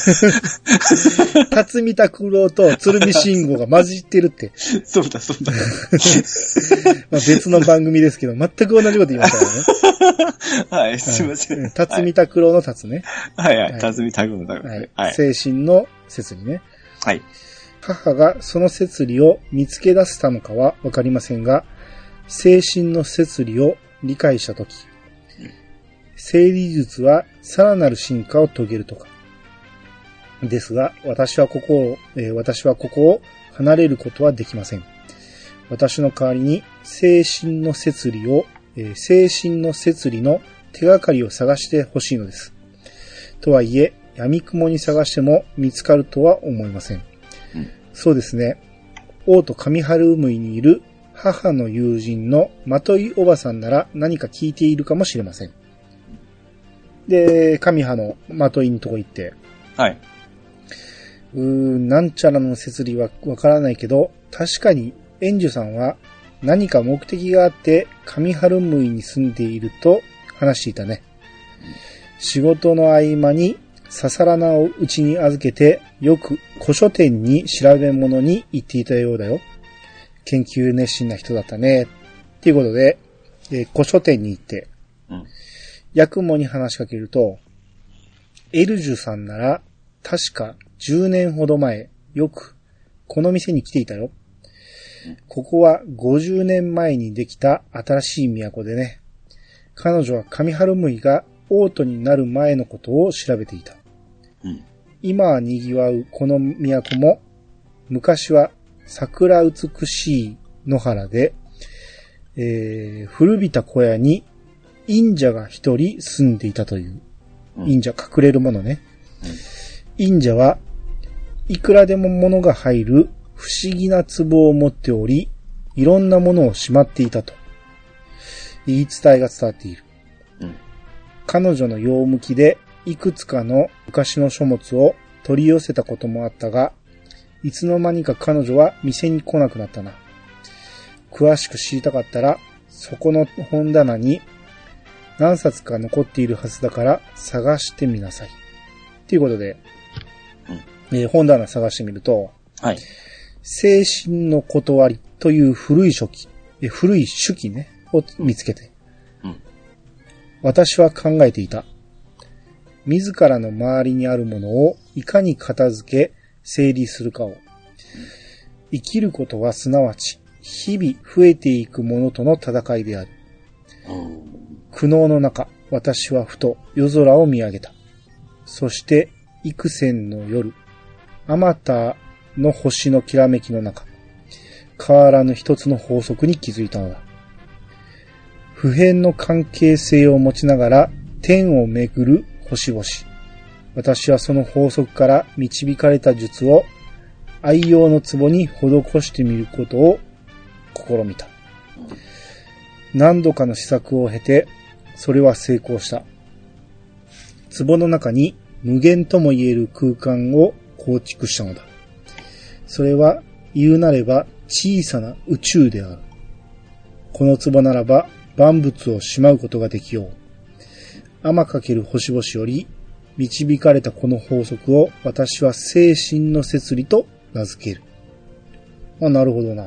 S1: 辰巳拓郎と鶴見信吾が混じってるって。
S2: そうだ、そうだ。
S1: まあ別の番組ですけど、全く同じこと言いましたからね。
S2: はい、すいません。
S1: 辰巳拓郎の辰ね。
S2: はい、はい、辰巳拓郎の辰。
S1: はい。精神の摂理ね。
S2: はい。
S1: 母がその摂理を見つけ出したのかはわかりませんが、精神の摂理を理解したとき、生理術はさらなる進化を遂げるとか。ですが、私はここを、えー、私はここを離れることはできません。私の代わりに精神の摂理を、えー、精神の摂理の手がかりを探してほしいのです。とはいえ、闇雲に探しても見つかるとは思いません。うん、そうですね。王都上春海にいる母の友人のまといおばさんなら何か聞いているかもしれません。で、上葉のまといのとこ行って。
S2: はい。
S1: うーん、なんちゃらの摂理はわからないけど、確かに、円寿さんは何か目的があって上春向に住んでいると話していたね。仕事の合間にささらなをうちに預けて、よく古書店に調べ物に行っていたようだよ。研究熱心な人だったね。っていうことで、えー、古書店に行って、うんヤクモに話しかけると、エルジュさんなら確かじゅうねんほど前、よくこの店に来ていたよ。ここはごじゅうねんまえにできた新しい都でね。彼女は上春向が王都になる前のことを調べていた。うん、今は賑わうこの都も、昔は桜美しい野原で、えー、古びた小屋に忍者が一人住んでいたという。忍者隠れるものね。うん、忍者はいくらでも物が入る不思議な壺を持っており、いろんなものをしまっていたと。言い伝えが伝わっている。うん、彼女の用向きでいくつかの昔の書物を取り寄せたこともあったが、いつの間にか彼女は店に来なくなったな。詳しく知りたかったら、そこの本棚に何冊か残っているはずだから探してみなさい。ということで、うんえー、本棚探してみると、はい、精神の断りという古い書記、えー、古い手記ね、を見つけて、うん、私は考えていた。自らの周りにあるものをいかに片付け、整理するかを。うん、生きることはすなわち、日々増えていくものとの戦いである。うん苦悩の中、私はふと夜空を見上げた。そして、幾千の夜、あまたの星のきらめきの中、変わらぬ一つの法則に気づいたのだ。普遍の関係性を持ちながら天を巡る星々。私はその法則から導かれた術を愛用の壺に施してみることを試みた。何度かの試作を経て、それは成功した。壺の中に無限とも言える空間を構築したのだ。それは言うなれば小さな宇宙である。この壺ならば万物をしまうことができよう。天かける星々より導かれたこの法則を私は精神の摂理と名付ける。あ、なるほどな。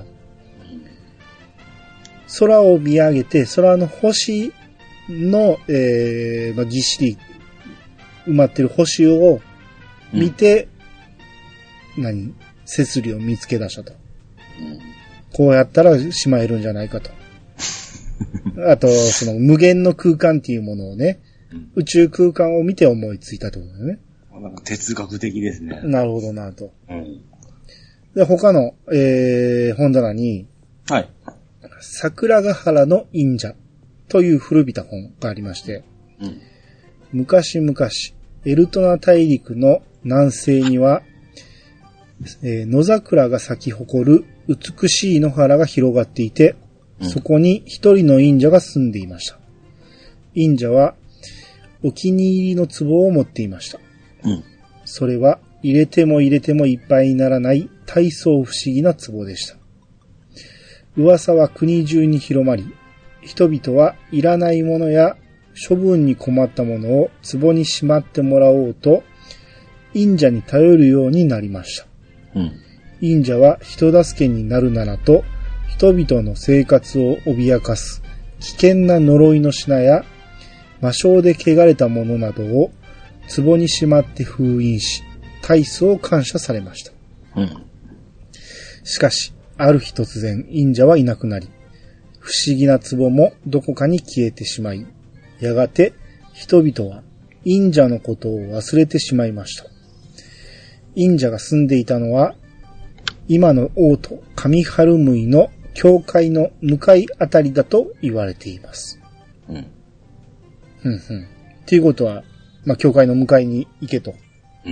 S1: 空を見上げて、空の星の、えー、まあ、ぎっしり埋まってる星を見て、うん、何摂理を見つけ出したと。うん、こうやったらしまえるんじゃないかと。あと、その無限の空間っていうものをね、うん、宇宙空間を見て思いついたってことだよね。
S2: なんか哲学的ですね。
S1: なるほどなと。うん、で、他の、えー、本棚に、はい。桜ヶ原の忍者という古びた本がありまして、うん、昔々、エルトナ大陸の南西には、えー、野桜が咲き誇る美しい野原が広がっていて、うん、そこに一人の忍者が住んでいました。忍者はお気に入りの壺を持っていました。うん、それは入れても入れてもいっぱいにならない大層不思議な壺でした。 噂は国中に広まり、人々はいらないものや処分に困ったものを壺にしまってもらおうと、忍者に頼るようになりました。うん、忍者は人助けになるならと、人々の生活を脅かす危険な呪いの品や、魔性で汚れたものなどを壺にしまって封印し、大層感謝されました。うん、しかし、ある日突然、忍者はいなくなり、不思議な壺もどこかに消えてしまい、やがて人々は忍者のことを忘れてしまいました。忍者が住んでいたのは、今の王都上春向の教会の向かいあたりだと言われています。うん。うんうん。っていうことは、まあ、教会の向かいに行けと。うん。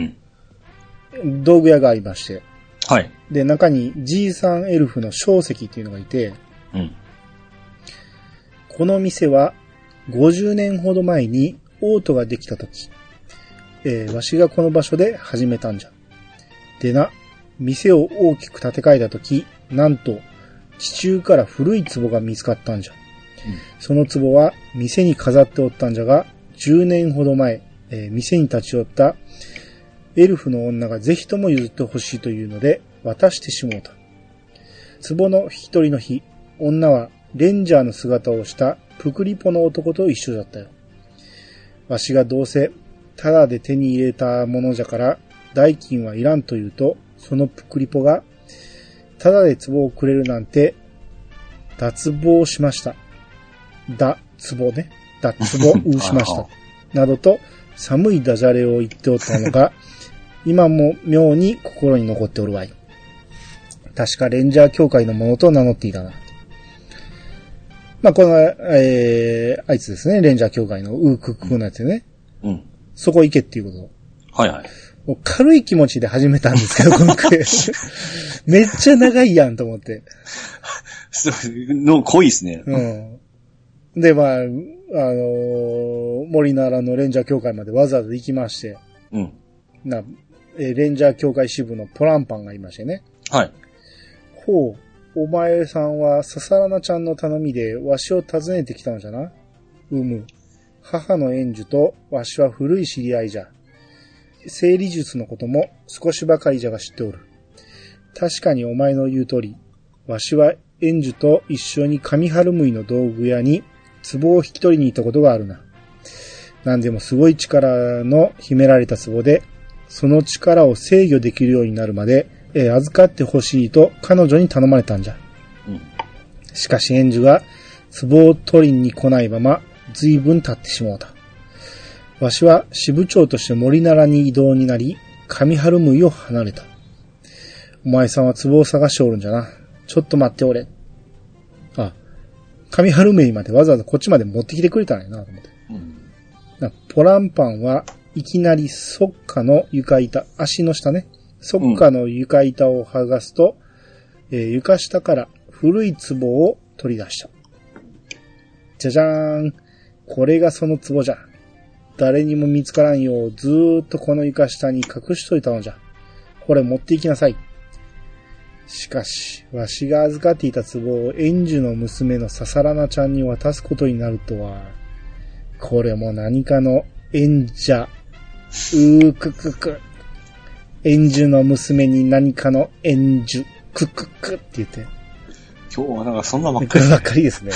S1: 道具屋がありまして。はい。で、中にじいさんエルフの小石っていうのがいて、うん。この店はごじゅうねんほど前に王都ができたとき、えー、わしがこの場所で始めたんじゃ。でな、店を大きく建て替えたとき、なんと地中から古い壺が見つかったんじゃ。うん、その壺は店に飾っておったんじゃが、じゅうねんほど前、えー、店に立ち寄ったエルフの女がぜひとも譲ってほしいというので渡してしもうた。壺の引き取りの日、女はレンジャーの姿をしたプクリポの男と一緒だったよ。わしがどうせタダで手に入れたものじゃから代金はいらんと言うと、そのプクリポがタダで壺をくれるなんて脱帽しました。だ、壺ね。脱帽うしました。などと寒いダジャレを言っておったのが今も妙に心に残っておるわい。確かレンジャー協会のものと名乗っていたな。まあ、この、えー、あいつですね、レンジャー協会のウークックのやつね。うん。そこ行けっていうこと。はいはい。もう軽い気持ちで始めたんですけど、今回。めっちゃ長いやんと思って。
S2: そう、の濃いですね。
S1: うん。で、まあ、あのー、森奈良のレンジャー協会までわざわざ行きまして。うん。な、えー、レンジャー協会支部のポランパンがいましてね。はい。ほう。お前さんはササラナちゃんの頼みでわしを訪ねてきたのじゃな。うむ。母の援助とわしは古い知り合いじゃ。生理術のことも少しばかりじゃが知っておる。確かにお前の言う通り、わしは援助と一緒に上春向の道具屋に壺を引き取りに行ったことがあるな。なんでもすごい力の秘められた壺で、その力を制御できるようになるまで、えー、預かってほしいと彼女に頼まれたんじゃ。うん、しかし援助が壺を取りに来ないまま随分経ってしまうた。わしは支部長として森奈良に移動になり、上春向を離れた。お前さんは壺を探しておるんじゃな。ちょっと待っておれ。あ、上春向までわざわざこっちまで持ってきてくれたんやなと思って。うん、ポランパンはいきなりそっかの床板、足の下ね。そっかの床板を剥がすと、うん、えー、床下から古い壺を取り出した。じゃじゃーん。これがその壺じゃ。誰にも見つからんようずーっとこの床下に隠しといたのじゃ。これ持って行きなさい。しかし、わしが預かっていた壺を園児の娘のササラナちゃんに渡すことになるとは、これも何かの縁者。うーくくく。園児の娘に何かの園児。くくくって言って。
S2: 今日はなんかそんなばっかり。
S1: ばっかりですね。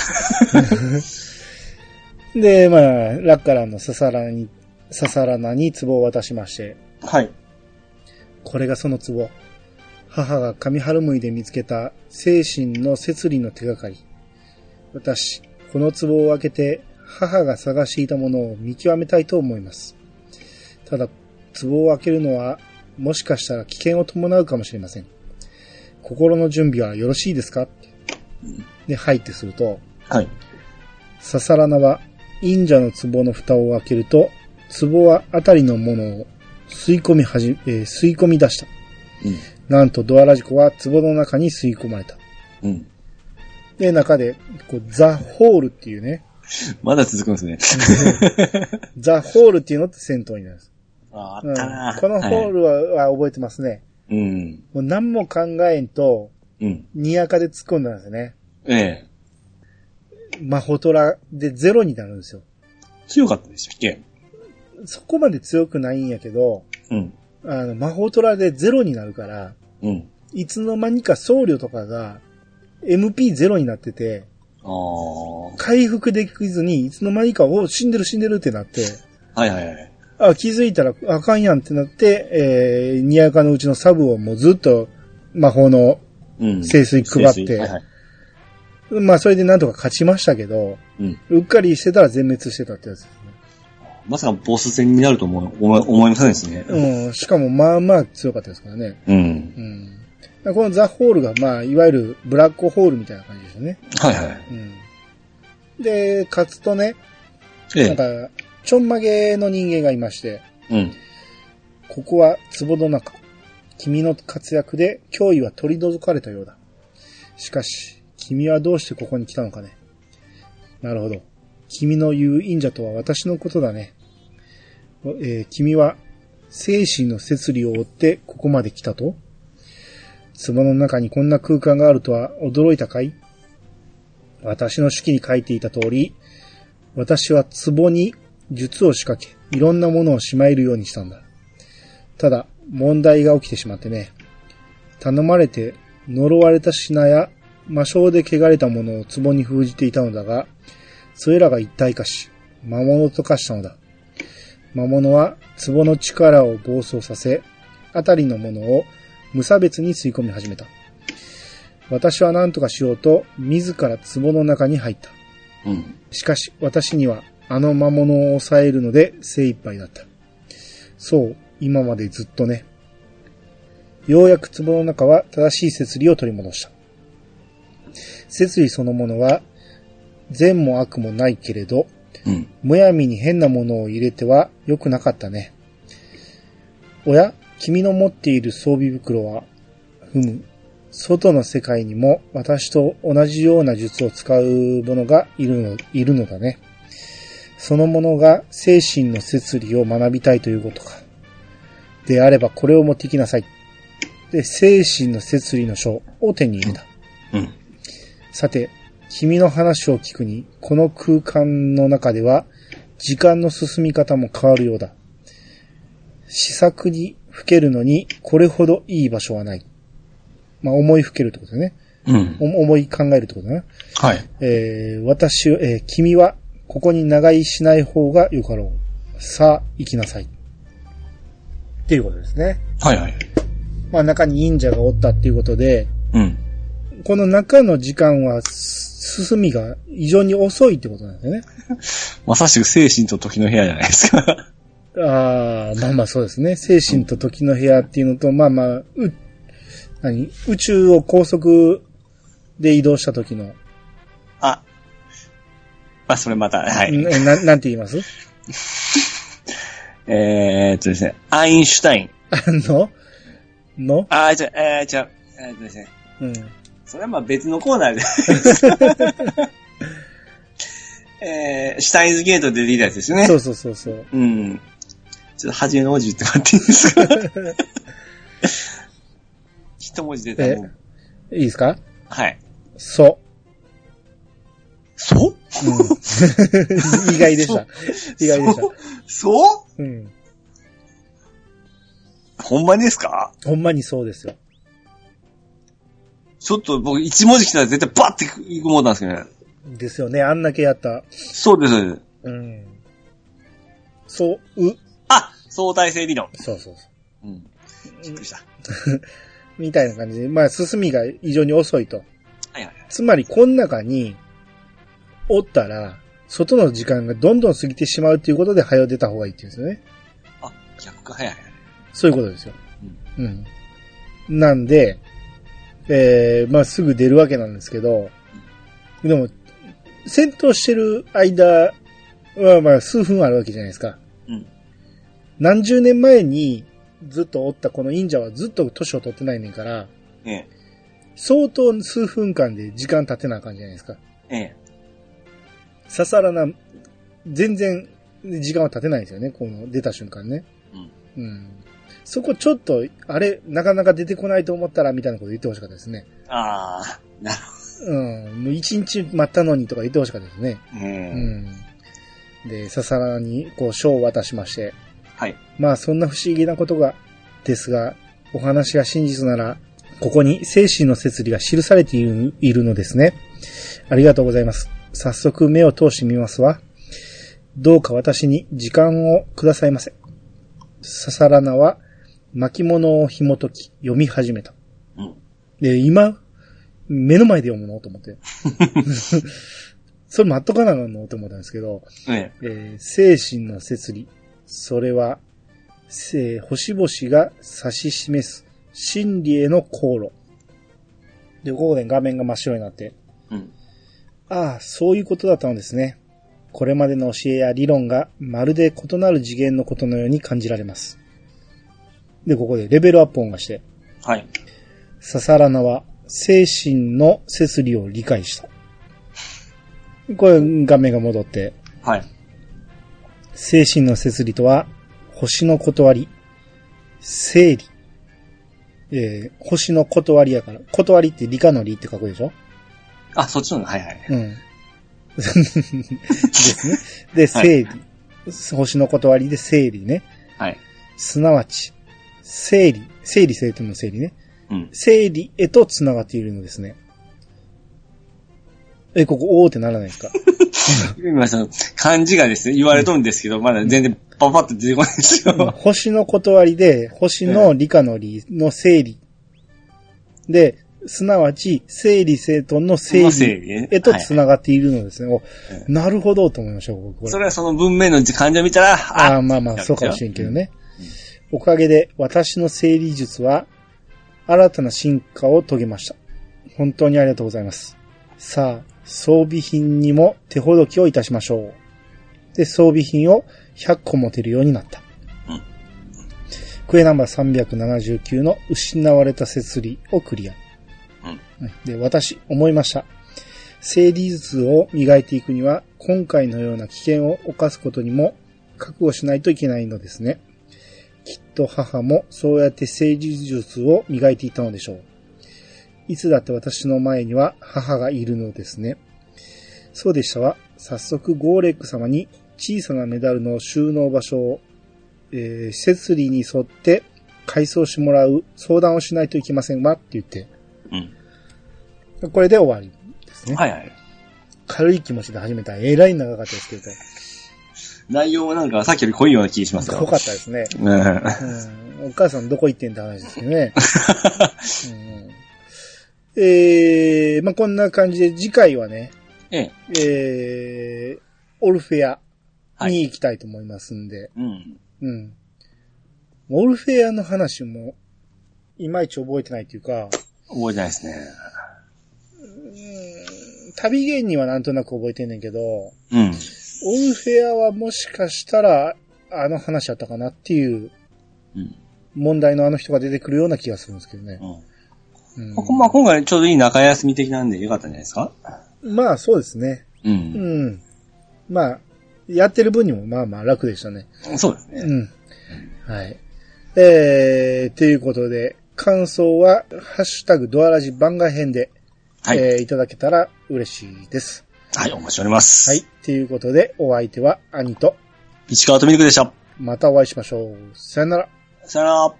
S1: で、まあ、ラッカランのササラに、ササラナに壺を渡しまして。はい。これがその壺。母が上春向で見つけた精神の摂理の手がかり。私、この壺を開けて母が探していたものを見極めたいと思います。ただ、壺を開けるのはもしかしたら危険を伴うかもしれません。心の準備はよろしいですか？で、はいってすると、はい。ササラナは忍者の壺の蓋を開けると、壺はあたりのものを吸い込みはじ、えー、吸い込み出した。うん、なんとドアラジコは壺の中に吸い込まれた。うん、で、中で、こう、ザ・ホールっていうね。
S2: まだ続くんですね。
S1: ザ・ホールっていうのって戦闘になるんです。
S2: ああったな、
S1: うん、このホールは、はい、は覚えてますね。うん。もう何も考えんと、うん。にやかで突っ込んだんですよね。
S2: ええ。
S1: マホトラでゼロになるんですよ。
S2: 強かったでしたっけ？
S1: そこまで強くないんやけど、うん。あの、マホトラでゼロになるから、うん。いつの間にか僧侶とかが エムピーゼロ になってて、あ回復できずに、いつの間にか、お、死んでる死んでるってなって、はいはいはい。あ、気づいたらあかんやんってなって、えー、ニアカのうちのサブをもうずっと魔法の聖水配って、うんはいはい、まあそれでなんとか勝ちましたけど、うん、うっかりしてたら全滅してたってやつですね。
S2: まさかボス戦になると思思思いませんですね。
S1: うん、しかもまあまあ強かったですからね。うん。うん、このザ・ホールがまあいわゆるブラックホールみたいな感じですよね。はいはい。うん、で、勝つとね、ええ、なんか、ちょんまげの人間がいまして、うん、ここは壺の中。君の活躍で脅威は取り除かれたようだ。しかし、君はどうしてここに来たのかね。なるほど。君の言う忍者とは私のことだね。えー、君は精神の摂理を追ってここまで来たと？壺の中にこんな空間があるとは驚いたかい？私の手記に書いていた通り、私は壺に術を仕掛け、いろんなものをしまえるようにしたんだ。ただ、問題が起きてしまってね。頼まれて呪われた品や魔性で汚れたものを壺に封じていたのだが、それらが一体化し、魔物と化したのだ。魔物は壺の力を暴走させ、あたりのものを無差別に吸い込み始めた。私は何とかしようと、自ら壺の中に入った。うん、しかし、私にはあの魔物を抑えるので精一杯だった。そう、今までずっとね。ようやく壺の中は正しい摂理を取り戻した。摂理そのものは、善も悪もないけれど、うん、むやみに変なものを入れては良くなかったね。おや、君の持っている装備袋は、ふむ、外の世界にも私と同じような術を使う者がいるの、いるのだね。その者が精神の摂理を学びたいということか。であればこれを持ってきなさい。で、精神の摂理の書を手に入れた。うんうん、さて、君の話を聞くに、この空間の中では、時間の進み方も変わるようだ。思索にふけるのに、これほどいい場所はない。まあ、思いふけるってことね。うん。思い考えるってことね。はい。えー、私、えー、君は、ここに長居しない方がよかろう。さあ、行きなさい。っていうことですね。はいはい。まあ、中に忍者がおったっていうことで、うん。この中の時間は、進みが異常に遅いってことなんですよね。
S2: まさしく精神と時の部屋じゃないですか。
S1: ああ、まあまあそうですね。精神と時の部屋っていうのと、まあまあ、う、何宇宙を高速で移動した時の。
S2: あ。まあ、それまた、はい。
S1: な、なんて言います
S2: えーっとですね、アインシュタイン。
S1: あのの
S2: あー、じゃ、えー、じゃ、えーっとですね。うん。それはまあ別のコーナーで。えー、シュタインズゲートで出てきたやつですね。
S1: そうそうそうそう。
S2: うん。ちょっと初めの文字言ってもらっていいですか一文字出たらもう。
S1: え、いいですか？
S2: はい。
S1: そ。
S2: そ？うん、
S1: 意外でした。意外でした。
S2: そう？うん。ほんまにですか？
S1: ほんまにそうですよ。
S2: ちょっと僕一文字来たら絶対バッていくもんなんですけどね。
S1: ですよね。あんだけやった。
S2: そうです。う
S1: ん。そう、う。
S2: あ、相対性理論。
S1: そうそうそう。うん。
S2: びっくりした。
S1: みたいな感じで、まあ進みが異常に遅いと。
S2: はいはいはい。
S1: つまりこの中におったら、外の時間がどんどん過ぎてしまうっていうことで早出た方がいいっていうんですよね。
S2: あ、逆か、早い早い。
S1: そういうことですよ。うん。うん、なんで、えー、まあすぐ出るわけなんですけど、でも、戦闘してる間はまあ数分あるわけじゃないですか。うん。何十年前にずっとおったこの忍者はずっと年を取ってないねんから、ええ。相当数分間で時間経てなあかんじゃないですか。ええ。ささらな、全然時間は経てないですよね、この出た瞬間ね。うん。うん。そこちょっと、あれ、なかなか出てこないと思ったら、みたいなこと言ってほしかったですね。
S2: ああ、なるほ
S1: うん。もう一日待ったのにとか言ってほしかったですね。うん。うん、で、ささらに、こう、賞を渡しまして。はい。まあ、そんな不思議なことが、ですが、お話が真実なら、ここに精神の摂理が記されている、いるのですね。ありがとうございます。早速目を通してみますわ。どうか私に時間をくださいませ。ささらなは巻物を紐解き読み始めた。うん、で、今、目の前で読むのと思って。それ待っとかなのと思ったんですけど、ねえー、精神の摂理。それは、星々が指し示す真理への航路。で、ここで画面が真っ白になって。うん、ああ、そういうことだったのですね。これまでの教えや理論がまるで異なる次元のことのように感じられます。で、ここでレベルアップ音がして。はい。ささらなは精神の摂理を理解した。これ画面が戻って。はい。精神の摂理とは、星の断り、整理。えー、星の断りやから。断りって理科の理って書くでしょ？
S2: あ、そっちのはいはい。うん。
S1: ですね。で、整理、はい。星の断りで整理ね。はい。すなわち、整理、整理整頓の整理ね。うん。整理へと繋がっているのですね。え、ここ、おーってならないですか？
S2: 今その、漢字がですね、言われとるんですけど、うん、まだ全然パパッと出てこないんですよ。
S1: うん、星の断りで、星の理科の理の整理。で、すなわち、整理整頓の整理へと繋がっているのですね。はいはい、なるほどと思いました、僕は。
S2: それはその文面の漢字を見たら、
S1: ああ、まあまあ、そうかもしれんけどね。うん、おかげで、私の整理術は、新たな進化を遂げました。本当にありがとうございます。さあ、装備品にも手ほどきをいたしましょう。で、装備品をひゃっこ持てるようになった。うん、クエナンバーさんびゃくななじゅうきゅうの失われた摂理をクリア。うん、で、私、思いました。整理術を磨いていくには、今回のような危険を冒すことにも覚悟しないといけないのですね。きっと母もそうやって整理術を磨いていたのでしょう。いつだって私の前には母がいるのですね。そうでしたわ。早速ゴーレック様に小さなメダルの収納場所を、えー、摂理に沿って改装してもらう相談をしないといけませんわって言って。うん。これで終わりですね。はいはい。軽い気持ちで始めたらえらい長かったですけど。
S2: 内容もなんかさっきより濃いような気がしますよ。
S1: 濃かったですね。うん、お母さんどこ行ってんって話ですよね。うんえー、まあ、こんな感じで次回はね、ええ、えー、オルフェアに行きたいと思いますんで、はい、うん。うん。オルフェアの話も、いまいち覚えてないっていうか、
S2: 覚えてないですね。
S1: うん、旅芸にはなんとなく覚えてんねんけど、うん。オルフェアはもしかしたら、あの話だったかなっていう、うん。問題のあの人が出てくるような気がするんですけどね。うん
S2: うん、まあ、今回ちょうどいい中休み的なんでよかったんじゃないですか？
S1: まあそうですね。うん。うん。まあ、やってる分にもまあまあ楽でしたね。
S2: そうですね。うん。
S1: はい。えー、ということで、感想は、ハッシュタグドアラジ番外編で、はい、えー、いただけたら嬉しいです。
S2: はい、お待ちしております。
S1: はい。ということで、お相手は兄と、
S2: 市川とミルクでした。
S1: またお会いしましょう。さよなら。
S2: さよなら。